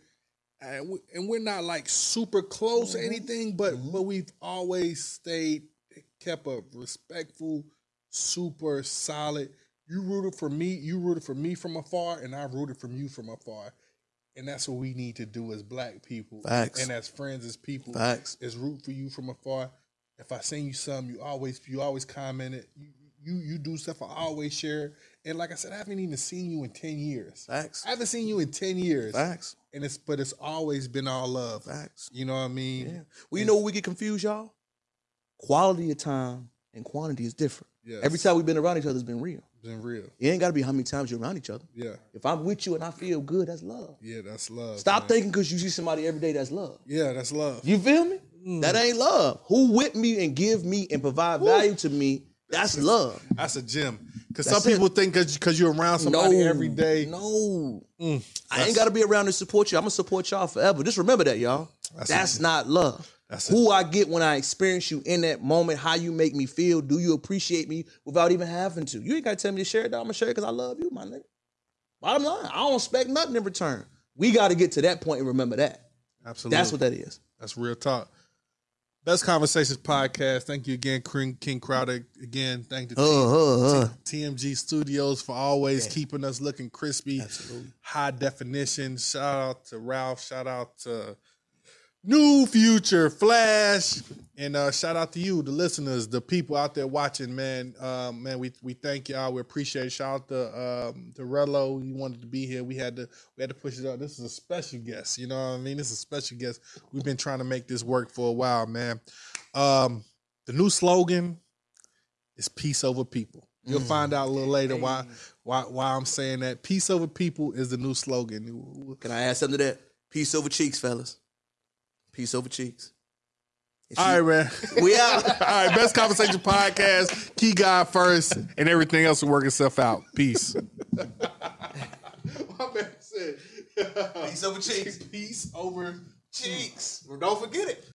not like super close or anything, but we've always kept a respectful, super solid. You rooted for me from afar, and I rooted from you from afar. And that's what we need to do as black people. Facts. And as friends, as people. Facts. Is root for you from afar. If I send you something, you always comment it. You do stuff, I always share. And like I said, I haven't even seen you in 10 years. Facts. I haven't seen you in 10 years. Facts. And it's always been all love. Facts. You know what I mean? Yeah. Well, you know what we get confused, y'all? Quality of time and quantity is different. Yes. Every time we've been around each other, it's been real. It's been real. It ain't got to be how many times you're around each other. Yeah. If I'm with you and I feel good, that's love. Yeah, that's love. Stop thinking because you see somebody every day, that's love. Yeah, that's love. You feel me? That ain't love. Who with me and give me and provide value to me, that's love. That's a gem. Because some people think because you're around somebody every day. No. I ain't got to be around to support you. I'm going to support y'all forever. Just remember that, y'all. That's not love. That's it. Who I get when I experience you in that moment, how you make me feel. Do you appreciate me without even having to? You ain't got to tell me to share it, dog. I'm going to share it because I love you, my nigga. Bottom line, I don't expect nothing in return. We got to get to that point and remember that. Absolutely. That's what that is. That's real talk. Best Conversations podcast. Thank you again, King Crowder. Again, thank the TMG Studios for always keeping us looking crispy. Absolutely. High definition. Shout out to Ralph. Shout out to New Future Flash. And shout out to you, the listeners, the people out there watching, man. Man, we thank y'all. We appreciate it. Shout out to Rello. He wanted to be here. We had to push it up. This is a special guest. You know what I mean? This is a special guest. We've been trying to make this work for a while, man. The new slogan is peace over people. You'll find out a little later why I'm saying that. Peace over people is the new slogan. Can I add something to that? Peace over cheeks, fellas. Peace over cheeks. All right, man. We out. All right, Best Conversation podcast. Key God first, and everything else will work itself out. Peace. My man said, Peace over cheeks. Peace over Cheeks. Don't forget it.